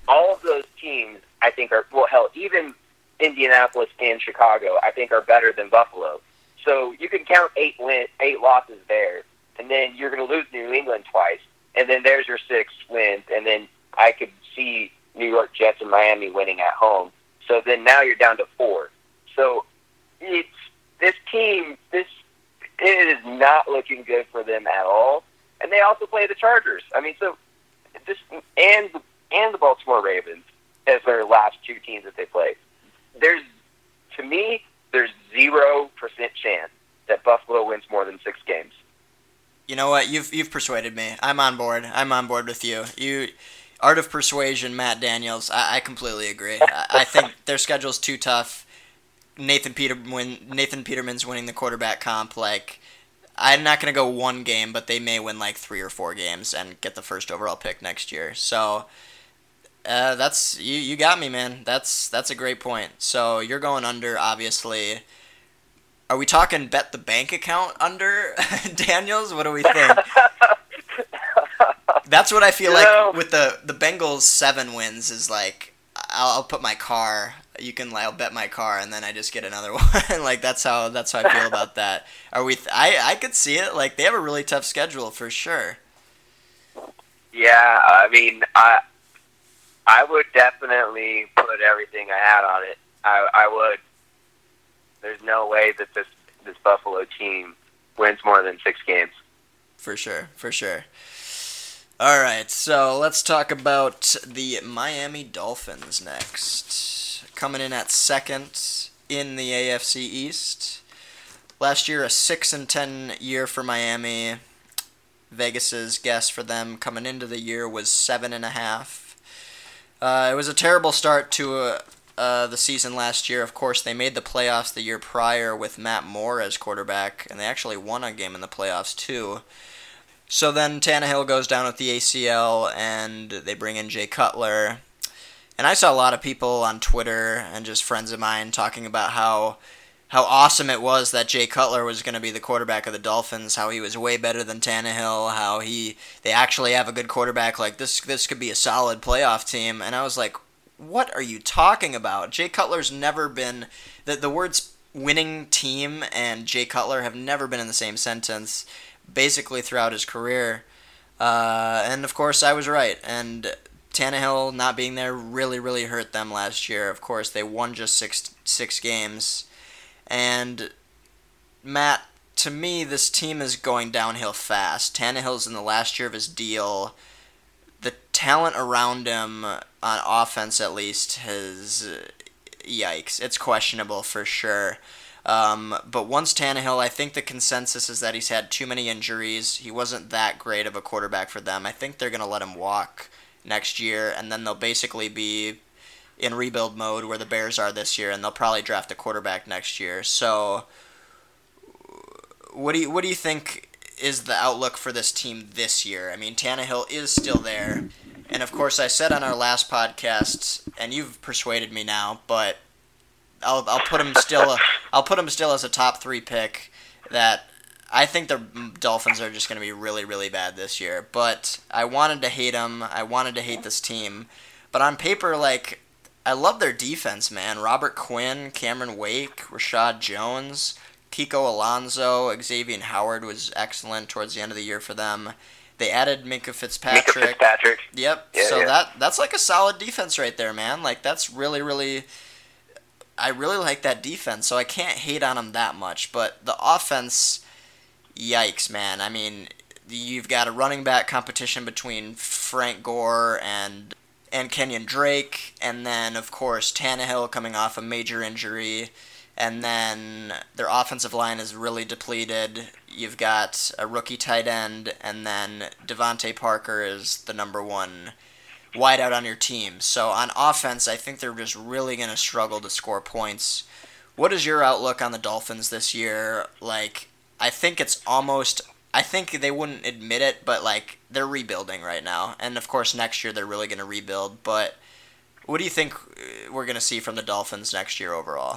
all of those teams, I think, are, well, hell, even Indianapolis and Chicago, I think, are better than Buffalo. So you can count eight win, eight losses there, and then you're going to lose New England twice, and then there's your six wins, and then I could see New York Jets and Miami winning at home. So then now you're down to four. So it's this team, this it is not looking good for them at all. And they also play the Chargers. I mean, so this and and the Baltimore Ravens as their last two teams that they play. There's, to me, there's zero percent chance that Buffalo wins more than six games. You know what? You've you've persuaded me. I'm on board. I'm on board with you. You, Art of Persuasion, Matt Daniels. I, I completely agree. I, I think their schedule's too tough. Nathan Peter win, Nathan Peterman's winning the quarterback comp. Like, I'm not gonna go one game, but they may win like three or four games and get the first overall pick next year. So, uh, that's you. You got me, man. That's that's a great point. So you're going under, obviously. Are we talking bet the bank account under, Daniels? What do we think? That's what I feel you like know, with the, the Bengals seven wins is like, I'll, I'll put my car, you can, I'll bet my car, and then I just get another one. Like, that's how that's how I feel about that. Are we? Th- I, I could see it. Like, they have a really tough schedule for sure. Yeah, I mean, I I would definitely put everything I had on it. I, I would. There's no way that this, this Buffalo team wins more than six games. For sure, for sure. All right, so let's talk about the Miami Dolphins next. Coming in at second in the A F C East. Last year, a six and ten year for Miami. Vegas's guess for them coming into the year was seven and a half. Uh, it was a terrible start to a. Uh, the season last year. Of course, they made the playoffs the year prior with Matt Moore as quarterback, and they actually won a game in the playoffs too. So then Tannehill goes down with the A C L, and they bring in Jay Cutler. And I saw a lot of people on Twitter and just friends of mine talking about how how awesome it was that Jay Cutler was going to be the quarterback of the Dolphins, how he was way better than Tannehill, how he they actually have a good quarterback. Like, this this could be a solid playoff team. And I was like, what are you talking about? Jay Cutler's never been... The, the words winning team and Jay Cutler have never been in the same sentence, basically throughout his career. Uh, and, of course, I was right. And Tannehill not being there really, really hurt them last year. Of course, they won just six six games. And, Matt, to me, this team is going downhill fast. Tannehill's in the last year of his deal. The talent around him, on offense at least, has, uh, yikes, it's questionable for sure. Um, but once Tannehill, I think the consensus is that he's had too many injuries. He wasn't that great of a quarterback for them. I think they're going to let him walk next year, and then they'll basically be in rebuild mode where the Bears are this year, and they'll probably draft a quarterback next year. So, what do you, what do you think is the outlook for this team this year? I mean, Tannehill is still there, and of course I said on our last podcast, and you've persuaded me now, but I'll I'll put him still I'll put him still as a top three pick. That I think the Dolphins are just going to be really, really bad this year. But I wanted to hate them. I wanted to hate this team. But on paper, like, I love their defense, man. Robert Quinn, Cameron Wake, Rashad Jones, Kiko Alonso, Xavier Howard was excellent towards the end of the year for them. They added Minkah Fitzpatrick. Minkah Fitzpatrick. Yep. Yeah, so yeah. that that's like a solid defense right there, man. Like, that's really, really... I really like that defense, so I can't hate on them that much. But the offense, yikes, man. I mean, you've got a running back competition between Frank Gore and and Kenyon Drake, and then, of course, Tannehill coming off a major injury. And then their offensive line is really depleted. You've got a rookie tight end, and then Devontae Parker is the number one wideout on your team. So on offense, I think they're just really going to struggle to score points. What is your outlook on the Dolphins this year? Like, I think it's almost... I think they wouldn't admit it, but, like, they're rebuilding right now. And, of course, next year they're really going to rebuild. But what do you think we're going to see from the Dolphins next year overall?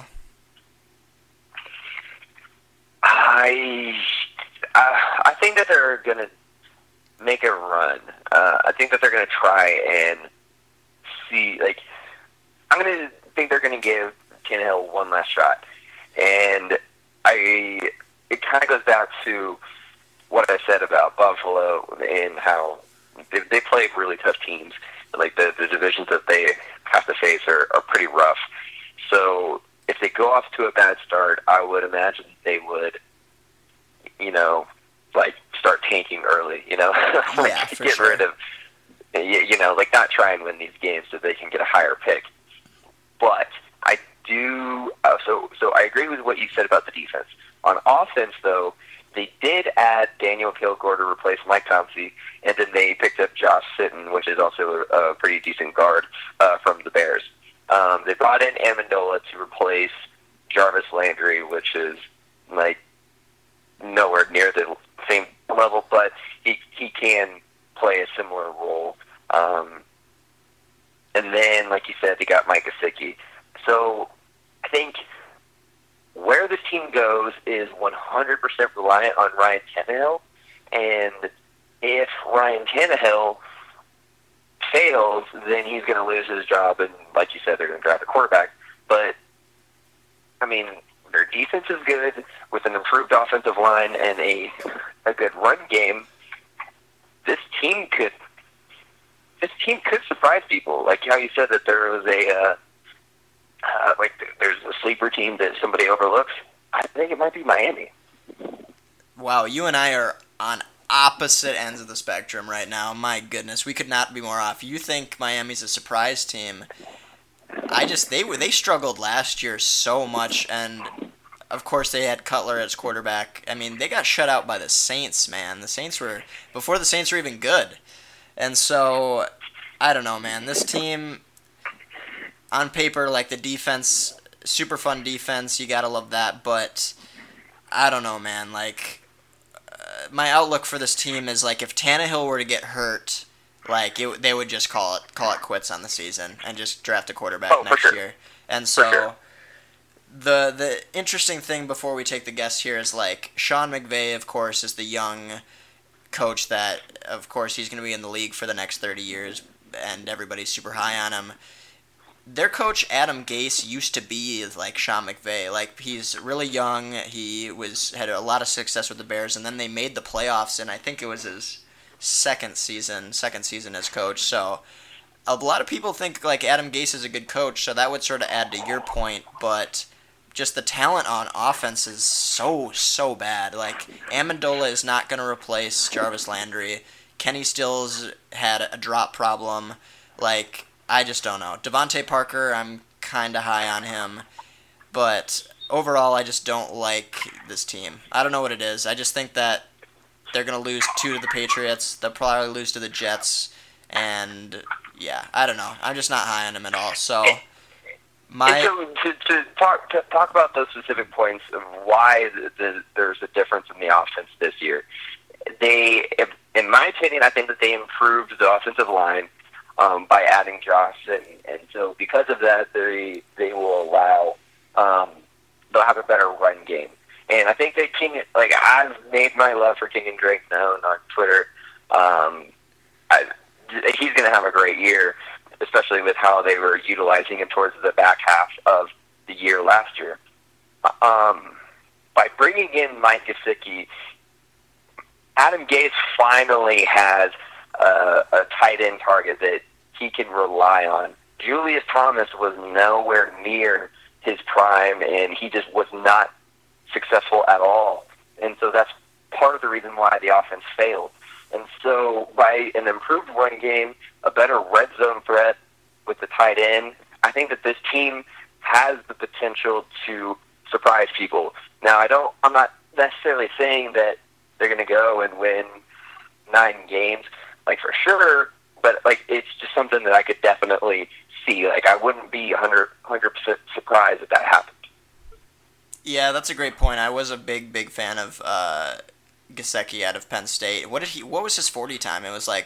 I, I, I think that they're going to make a run. Uh, I think that they're going to try and see, like, I'm going to think they're going to give Tannehill one last shot. And I, it kind of goes back to what I said about Buffalo and how they, they play really tough teams. Like, the, the divisions that they have to face are, are pretty rough. So if they go off to a bad start, I would imagine they would, you know, like, start tanking early, you know? like, yeah, for get sure. rid of, you know, like, not try and win these games so they can get a higher pick. But I do, uh, so so I agree with what you said about the defense. On offense, though, they did add Daniel Kilgore to replace Mike Tomsey, and then they picked up Josh Sitton, which is also a, a pretty decent guard uh, from the Bears. Um, they brought in Amendola to replace Jarvis Landry, which is, like, nowhere near the same level, but he he can play a similar role. Um, and then, like you said, they got Mike Gesicki. So I think where this team goes is one hundred percent reliant on Ryan Tannehill. And if Ryan Tannehill fails, then he's going to lose his job. And like you said, they're going to draft a quarterback. But, I mean, their defense is good with an improved offensive line and a a good run game. This team could this team could surprise people. Like how you said that there was a uh, uh, like there's a sleeper team that somebody overlooks. I think it might be Miami. Wow, you and I are on opposite ends of the spectrum right now. My goodness, we could not be more off. You think Miami's a surprise team? I just they were they struggled last year so much, and of course they had Cutler as quarterback. I mean, they got shut out by the Saints, man. The Saints were before the Saints were even good, and so I don't know, man. This team, on paper, like the defense, super fun defense. You gotta love that, but I don't know, man. Like uh, my outlook for this team is like if Tannehill were to get hurt. Like it, they would just call it call it quits on the season and just draft a quarterback oh, next sure. year. And so, sure. the the interesting thing before we take the guest here is like Sean McVay, of course, is the young coach that, of course, he's going to be in the league for the next thirty years, and everybody's super high on him. Their coach Adam Gase used to be like Sean McVay. Like he's really young. He was had a lot of success with the Bears, and then they made the playoffs, and I think it was his second season, second season as coach. So a lot of people think like Adam Gase is a good coach, so that would sort of add to your point, but just the talent on offense is so, so bad. Like Amendola is not going to replace Jarvis Landry. Kenny Stills had a drop problem. Like, I just don't know. Devontae Parker, I'm kind of high on him, but overall I just don't like this team. I don't know what it is. I just think that they're going to lose two to the Patriots. They'll probably lose to the Jets. And, yeah, I don't know. I'm just not high on them at all. So, my... And so to, to, talk, to talk about those specific points of why the, the, there's a difference in the offense this year, they, in my opinion, I think that they improved the offensive line um, by adding Josh. And, and so because of that, they, they will allow... Um, they'll have a better run game. And I think that King, like, I've made my love for King and Drake known on Twitter. Um, I, he's going to have a great year, especially with how they were utilizing him towards the back half of the year last year. Um, by bringing in Mike Gesicki, Adam Gase finally has a, a tight end target that he can rely on. Julius Thomas was nowhere near his prime, and he just was not successful at all. And so that's part of the reason why the offense failed. And so by an improved run game, a better red zone threat with the tight end, I think that this team has the potential to surprise people. Now, I don't, I'm not necessarily saying that they're going to go and win nine games, like for sure, but like it's just something that I could definitely see. Like I wouldn't be one hundred percent surprised if that happened. Yeah, that's a great point. I was a big, big fan of uh, Gesicki out of Penn State. What did he? What was his forty time? It was like,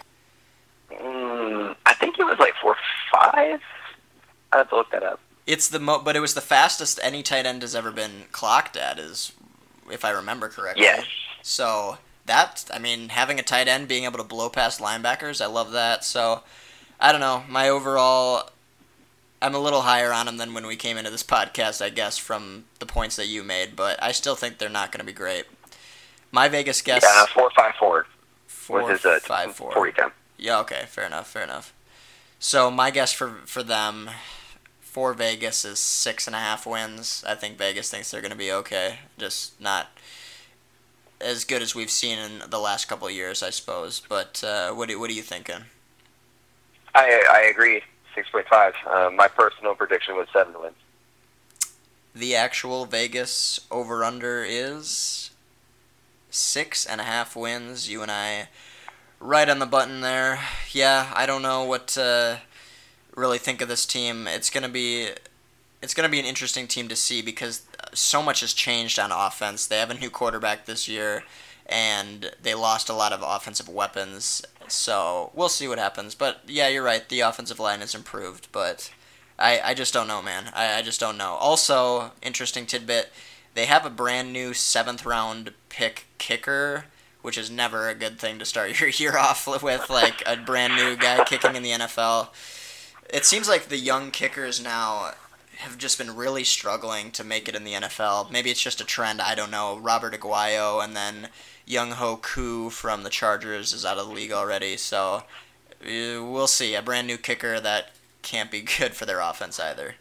mm, I think it was like four five. I have to look that up. It's the mo, but it was the fastest any tight end has ever been clocked at, is if I remember correctly. Yes. So that, I mean, having a tight end being able to blow past linebackers, I love that. So I don't know. My overall, I'm a little higher on them than when we came into this podcast, I guess, from the points that you made, but I still think they're not going to be great. My Vegas guess... Yeah, four five four. Four, was his, uh, five, four. forty ten. Yeah, okay, fair enough, fair enough. So my guess for for them, for Vegas, is six and a half wins. I think Vegas thinks they're going to be okay, just not as good as we've seen in the last couple of years, I suppose. But uh, what do what are you thinking? I I agree. Six point five. Uh, my personal prediction was seven wins. The actual Vegas over under is six and a half wins. You and I. Right on the button there. Yeah, I don't know what to really think of this team. It's gonna be, it's gonna be an interesting team to see because so much has changed on offense. They have a new quarterback this year, and they lost a lot of offensive weapons. So we'll see what happens. But yeah, you're right. The offensive line has improved, but I, I just don't know, man. I, I just don't know. Also, interesting tidbit: they have a brand new seventh round pick kicker, which is never a good thing to start your year off with, like a brand new guy kicking in the N F L. It seems like the young kickers now have just been really struggling to make it in the N F L. Maybe it's just a trend, I don't know. Robert Aguayo and then Young Ho Koo from the Chargers is out of the league already, so uh, we'll see. A brand new kicker that can't be good for their offense either.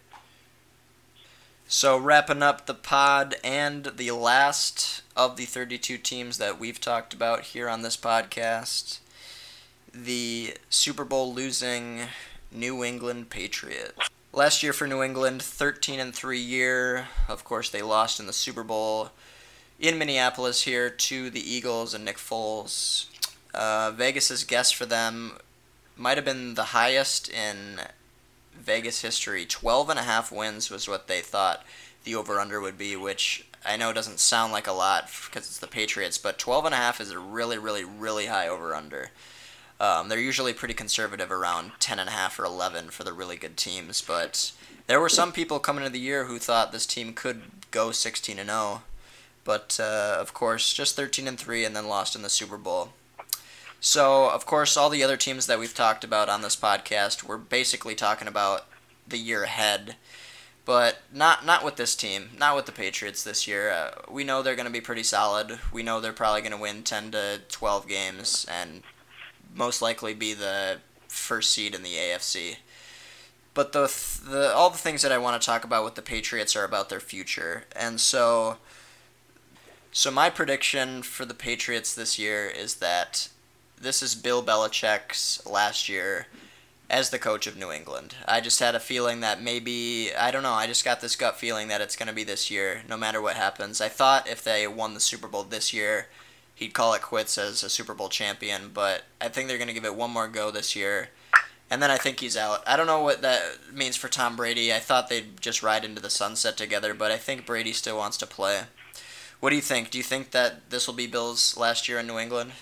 So wrapping up the pod and the last of the thirty-two teams that we've talked about here on this podcast, the Super Bowl losing New England Patriots. Last year for New England, thirteen and three year. Of course, they lost in the Super Bowl in Minneapolis here to the Eagles and Nick Foles. Uh, Vegas's guess for them might have been the highest in Vegas history. twelve and a half wins was what they thought the over-under would be, which I know doesn't sound like a lot because it's the Patriots, but twelve and a half is a really, really, really high over-under. Um, they're usually pretty conservative around ten and a half or eleven for the really good teams, but there were some people coming into the year who thought this team could go sixteen and oh, but uh, of course just thirteen and three and then lost in the Super Bowl. So, of course, all the other teams that we've talked about on this podcast, we're basically talking about the year ahead. But not not with this team, not with the Patriots this year. Uh, we know they're going to be pretty solid. We know they're probably going to win ten to twelve games and most likely be the first seed in the A F C. But the the all the things that I want to talk about with the Patriots are about their future. And so, so my prediction for the Patriots this year is that this is Bill Belichick's last year as the coach of New England. I just had a feeling that maybe, I don't know, I just got this gut feeling that it's going to be this year, no matter what happens. I thought if they won the Super Bowl this year, he'd call it quits as a Super Bowl champion, but I think they're going to give it one more go this year, and then I think he's out. I don't know what that means for Tom Brady. I thought they'd just ride into the sunset together, but I think Brady still wants to play. What do you think? Do you think that this will be Bill's last year in New England?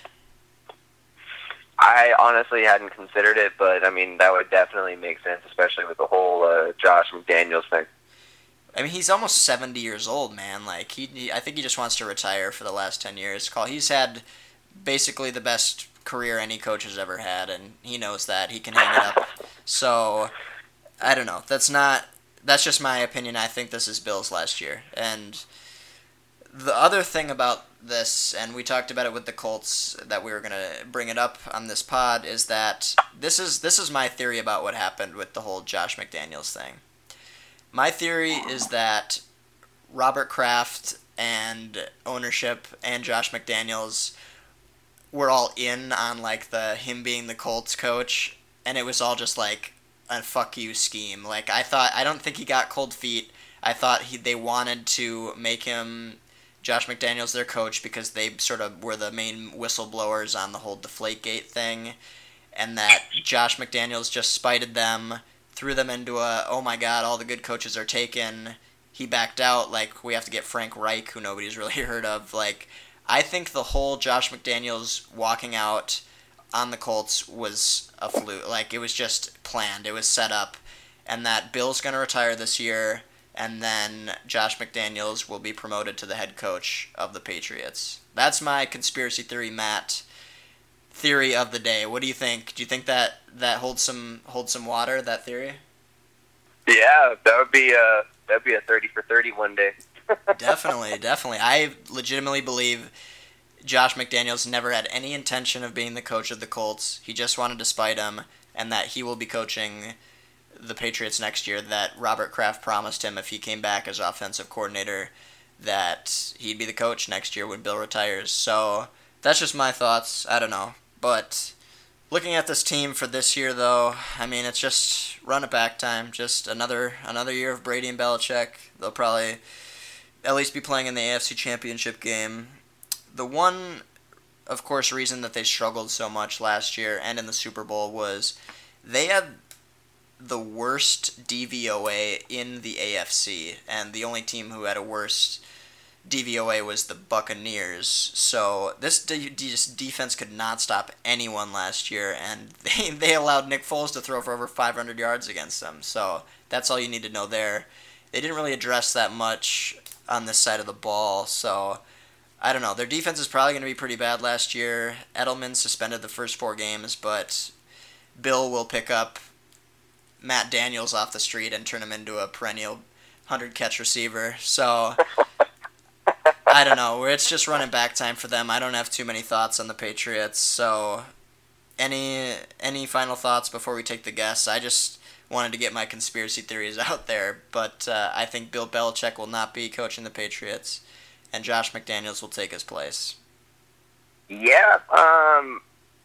I honestly hadn't considered it, but I mean that would definitely make sense, especially with the whole uh, Josh McDaniels thing. I mean, he's almost seventy years old, man. Like he, he, I think he just wants to retire for the last ten years. Call, he's had basically the best career any coach has ever had, and he knows that. He can hang it up. So, I don't know. That's not. That's just my opinion. I think this is Bill's last year, and the other thing about this, and we talked about it with the Colts, that we were going to bring it up on this pod, is that this is this is my theory about what happened with the whole Josh McDaniels thing. My theory is that Robert Kraft and ownership and Josh McDaniels were all in on like the him being the Colts coach, and it was all just like a fuck you scheme. Like I thought, I don't think he got cold feet. I thought he they wanted to make him Josh McDaniels their coach because they sort of were the main whistleblowers on the whole Deflategate thing, and that Josh McDaniels just spited them, threw them into a, oh my god, all the good coaches are taken. He backed out, like, we have to get Frank Reich, who nobody's really heard of. Like, I think the whole Josh McDaniels walking out on the Colts was a fluke. Like, it was just planned. It was set up. And that Bill's going to retire this year, and then Josh McDaniels will be promoted to the head coach of the Patriots. That's my conspiracy theory, Matt. theory of the day. What do you think? Do you think that that holds some holds some water? That theory? Yeah, that would be a that'd be a thirty for thirty one day. Definitely, definitely. I legitimately believe Josh McDaniels never had any intention of being the coach of the Colts. He just wanted to spite him, and that he will be coaching the Patriots next year. That Robert Kraft promised him if he came back as offensive coordinator that he'd be the coach next year when Bill retires. So that's just my thoughts. I don't know. But looking at this team for this year, though, I mean, it's just run it back time. Just another another year of Brady and Belichick. They'll probably at least be playing in the A F C Championship game. The one, of course, reason that they struggled so much last year and in the Super Bowl was they had the worst D V O A in the A F C, and the only team who had a worse D V O A was the Buccaneers. So this de- de- defense could not stop anyone last year, and they, they allowed Nick Foles to throw for over five hundred yards against them. So that's all you need to know there. They didn't really address that much on this side of the ball, so I don't know. Their defense is probably going to be pretty bad last year. Edelman suspended the first four games, but Bill will pick up Matt Daniels off the street and turn him into a perennial one hundred catch receiver. So I don't know. It's just running back time for them. I don't have too many thoughts on the Patriots. So any any final thoughts before we take the guess? I just wanted to get my conspiracy theories out there, but uh, I think Bill Belichick will not be coaching the Patriots, and Josh McDaniels will take his place. Yeah, um,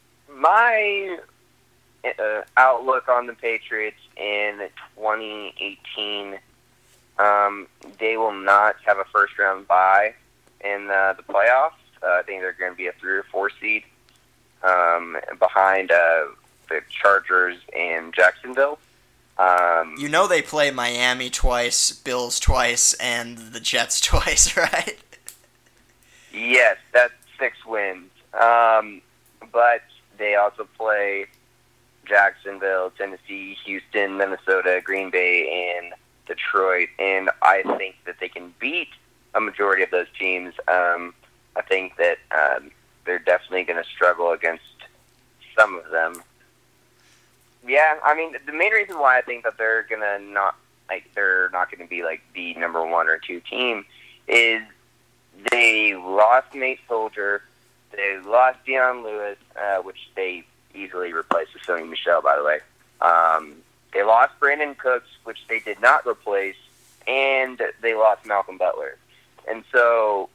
my uh, outlook on the Patriots in twenty eighteen, um, they will not have a first-round bye in uh, the playoffs. Uh, I think they're going to be a three or four seed um, behind uh, the Chargers and Jacksonville. Um, you know they play Miami twice, Bills twice, and the Jets twice, right? Yes, that's six wins. Um, but they also play Jacksonville, Tennessee, Houston, Minnesota, Green Bay, and Detroit. And I think that they can beat a majority of those teams. Um, I think that um, they're definitely going to struggle against some of them. Yeah, I mean, the main reason why I think that they're gonna not like they're not gonna be like the number one or two team is they lost Nate Soldier, they lost Deion Lewis, uh, which they easily replaced with Sony Michel, by the way. Um, they lost Brandon Cooks, which they did not replace, and they lost Malcolm Butler. And so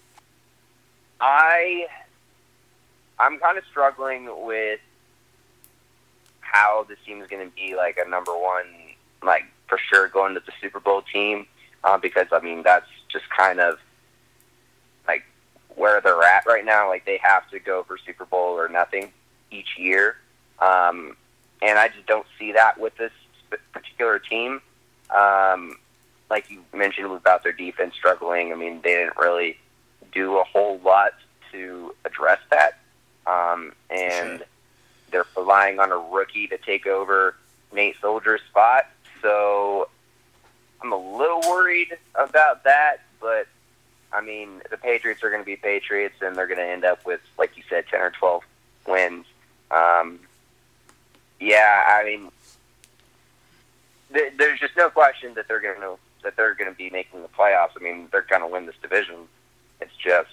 I I'm kind of struggling with how this team is going to be like a number one, like for sure going to the Super Bowl team, uh, because I mean that's just kind of like where they're at right now. Like they have to go for Super Bowl or nothing each year, um, and I just don't see that with this particular team. Um, like you mentioned about their defense struggling, I mean they didn't really do a whole lot to address that, um, and. Sure. They're relying on a rookie to take over Nate Solder's spot. So I'm a little worried about that. But, I mean, the Patriots are going to be Patriots, and they're going to end up with, like you said, ten or twelve wins. Um, yeah, I mean, th- there's just no question that they're going to that they're going to be making the playoffs. I mean, they're going to win this division. It's just,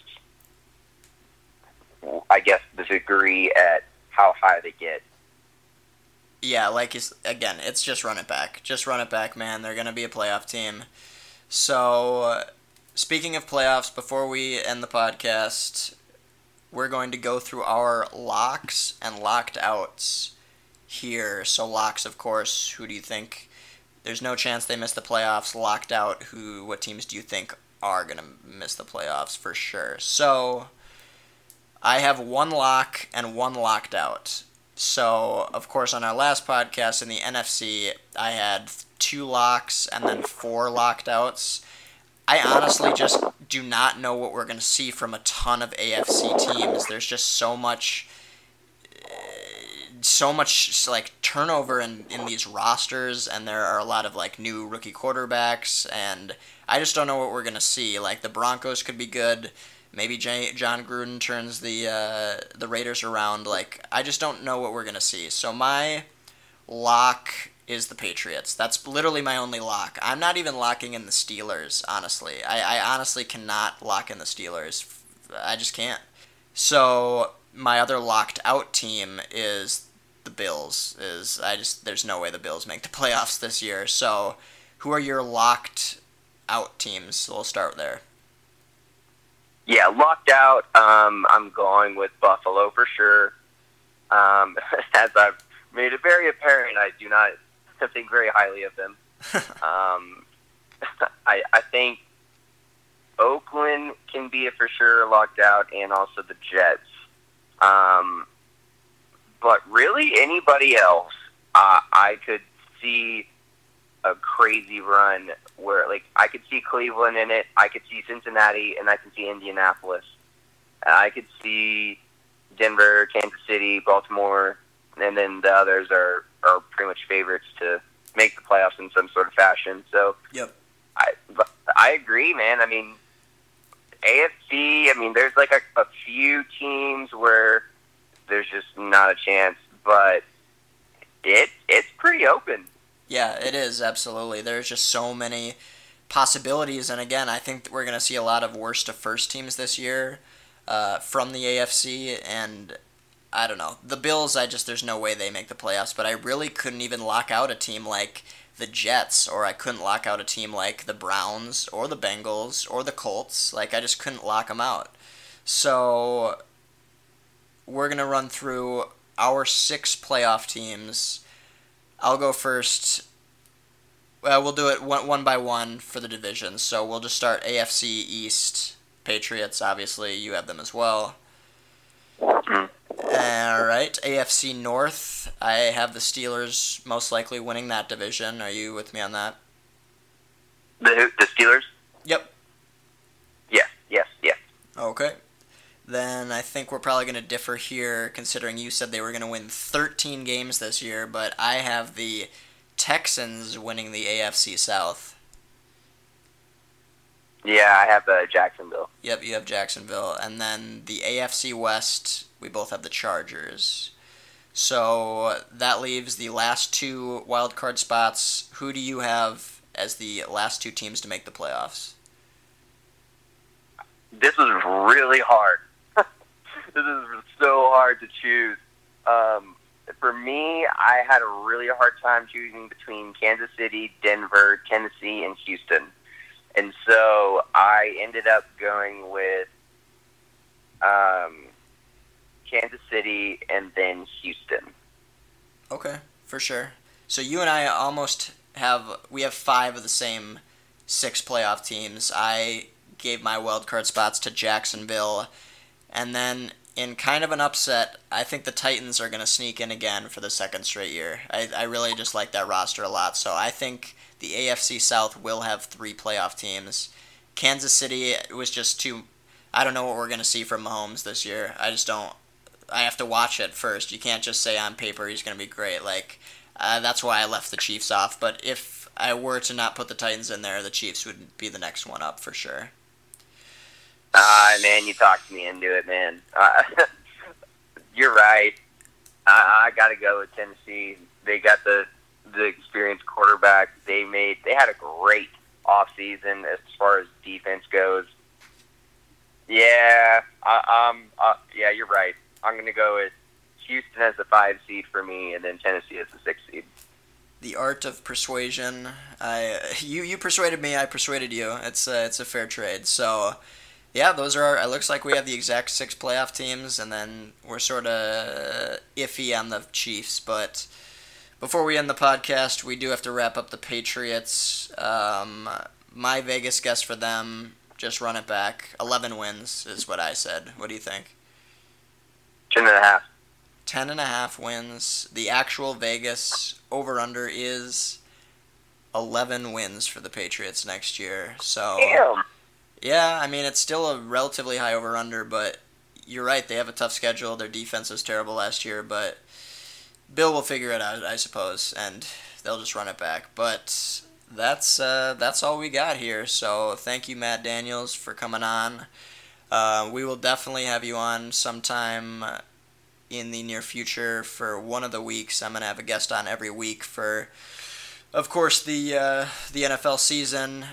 I guess, the degree at how high they get. Yeah, like, again, it's just run it back. Just run it back, man. They're going to be a playoff team. So, uh, speaking of playoffs, before we end the podcast, we're going to go through our locks and locked outs here. So, locks, of course, who do you think? There's no chance they miss the playoffs. Locked out, who? What teams do you think are going to miss the playoffs for sure? So, I have one lock and one locked out. So, of course, on our last podcast in the N F C, I had two locks and then four locked outs. I honestly just do not know what we're going to see from a ton of A F C teams. There's just so much, so much like turnover in, in these rosters, and there are a lot of like new rookie quarterbacks, and I just don't know what we're going to see. Like the Broncos could be good. Maybe J- John Gruden turns the uh, the Raiders around. Like, I just don't know what we're gonna see. So my lock is the Patriots. That's literally my only lock. I'm not even locking in the Steelers, honestly. I, I honestly cannot lock in the Steelers. I just can't. So my other locked out team is the Bills. Is I just there's no way the Bills make the playoffs this year. So who are your locked out teams? So we'll start there. Yeah, locked out. Um, I'm going with Buffalo for sure. Um, as I've made it very apparent, I do not think very highly of them. um, I, I think Oakland can be a for sure locked out, and also the Jets. Um, but really, anybody else, uh, I could see a crazy run where, like, I could see Cleveland in it, I could see Cincinnati, and I can see Indianapolis. I could see Denver, Kansas City, Baltimore, and then the others are, are pretty much favorites to make the playoffs in some sort of fashion. So, yep. I I agree, man. I mean, A F C, I mean, there's like a, a few teams where there's just not a chance, but it it's pretty open. Yeah, it is, absolutely. There's just so many possibilities, and again, I think we're going to see a lot of worst to first teams this year uh, from the A F C, and I don't know. The Bills, I just, there's no way they make the playoffs, but I really couldn't even lock out a team like the Jets, or I couldn't lock out a team like the Browns, or the Bengals, or the Colts. Like, I just couldn't lock them out. So, we're going to run through our six playoff teams. I'll go first. Well, we'll do it one, one by one for the divisions. So we'll just start A F C East. Patriots, obviously, you have them as well. All right, A F C North. I have the Steelers most likely winning that division. Are you with me on that? The the Steelers? Yep. Yes, yes, yes. Okay. Then I think we're probably going to differ here, considering you said they were going to win thirteen games this year, but I have the Texans winning the A F C South. Yeah, I have uh, Jacksonville. Yep, you have Jacksonville. And then the A F C West, we both have the Chargers. So that leaves the last two wild card spots. Who do you have as the last two teams to make the playoffs? This was really hard. This is so hard to choose. Um, for me, I had a really hard time choosing between Kansas City, Denver, Tennessee, and Houston. And so I ended up going with um, Kansas City and then Houston. Okay, for sure. So you and I almost have, we have five of the same six playoff teams. I gave my wild card spots to Jacksonville, and then in kind of an upset, I think the Titans are going to sneak in again for the second straight year. I, I really just like that roster a lot. So I think the A F C South will have three playoff teams. Kansas City was just too... I don't know what we're going to see from Mahomes this year. I just don't... I have to watch it first. You can't just say on paper he's going to be great. Like, uh, that's why I left the Chiefs off. But if I were to not put the Titans in there, the Chiefs would be the next one up for sure. Ah, uh, man, you talked me into it, man. Uh, you're right. I, I got to go with Tennessee. They got the the experienced quarterback. They made. They had a great offseason as far as defense goes. Yeah, I, um, uh, yeah, you're right. I'm going to go with Houston as the five seed for me, and then Tennessee as the six seed. The art of persuasion. I you you persuaded me. I persuaded you. It's a, it's a fair trade. So. Yeah, those are our, it looks like we have the exact six playoff teams, and then we're sort of iffy on the Chiefs. But before we end the podcast, we do have to wrap up the Patriots. Um, my Vegas guess for them, just run it back, eleven wins is what I said. What do you think? Ten and a half. Ten and a half wins. The actual Vegas over-under is eleven wins for the Patriots next year. So. Damn. Yeah, I mean, it's still a relatively high over-under, but you're right, they have a tough schedule. Their defense was terrible last year, but Bill will figure it out, I suppose, and they'll just run it back. But that's uh, that's all we got here, so thank you, Matt Daniels, for coming on. Uh, we will definitely have you on sometime uh, in the near future for one of the weeks. I'm going to have a guest on every week for, of course, the uh, the N F L season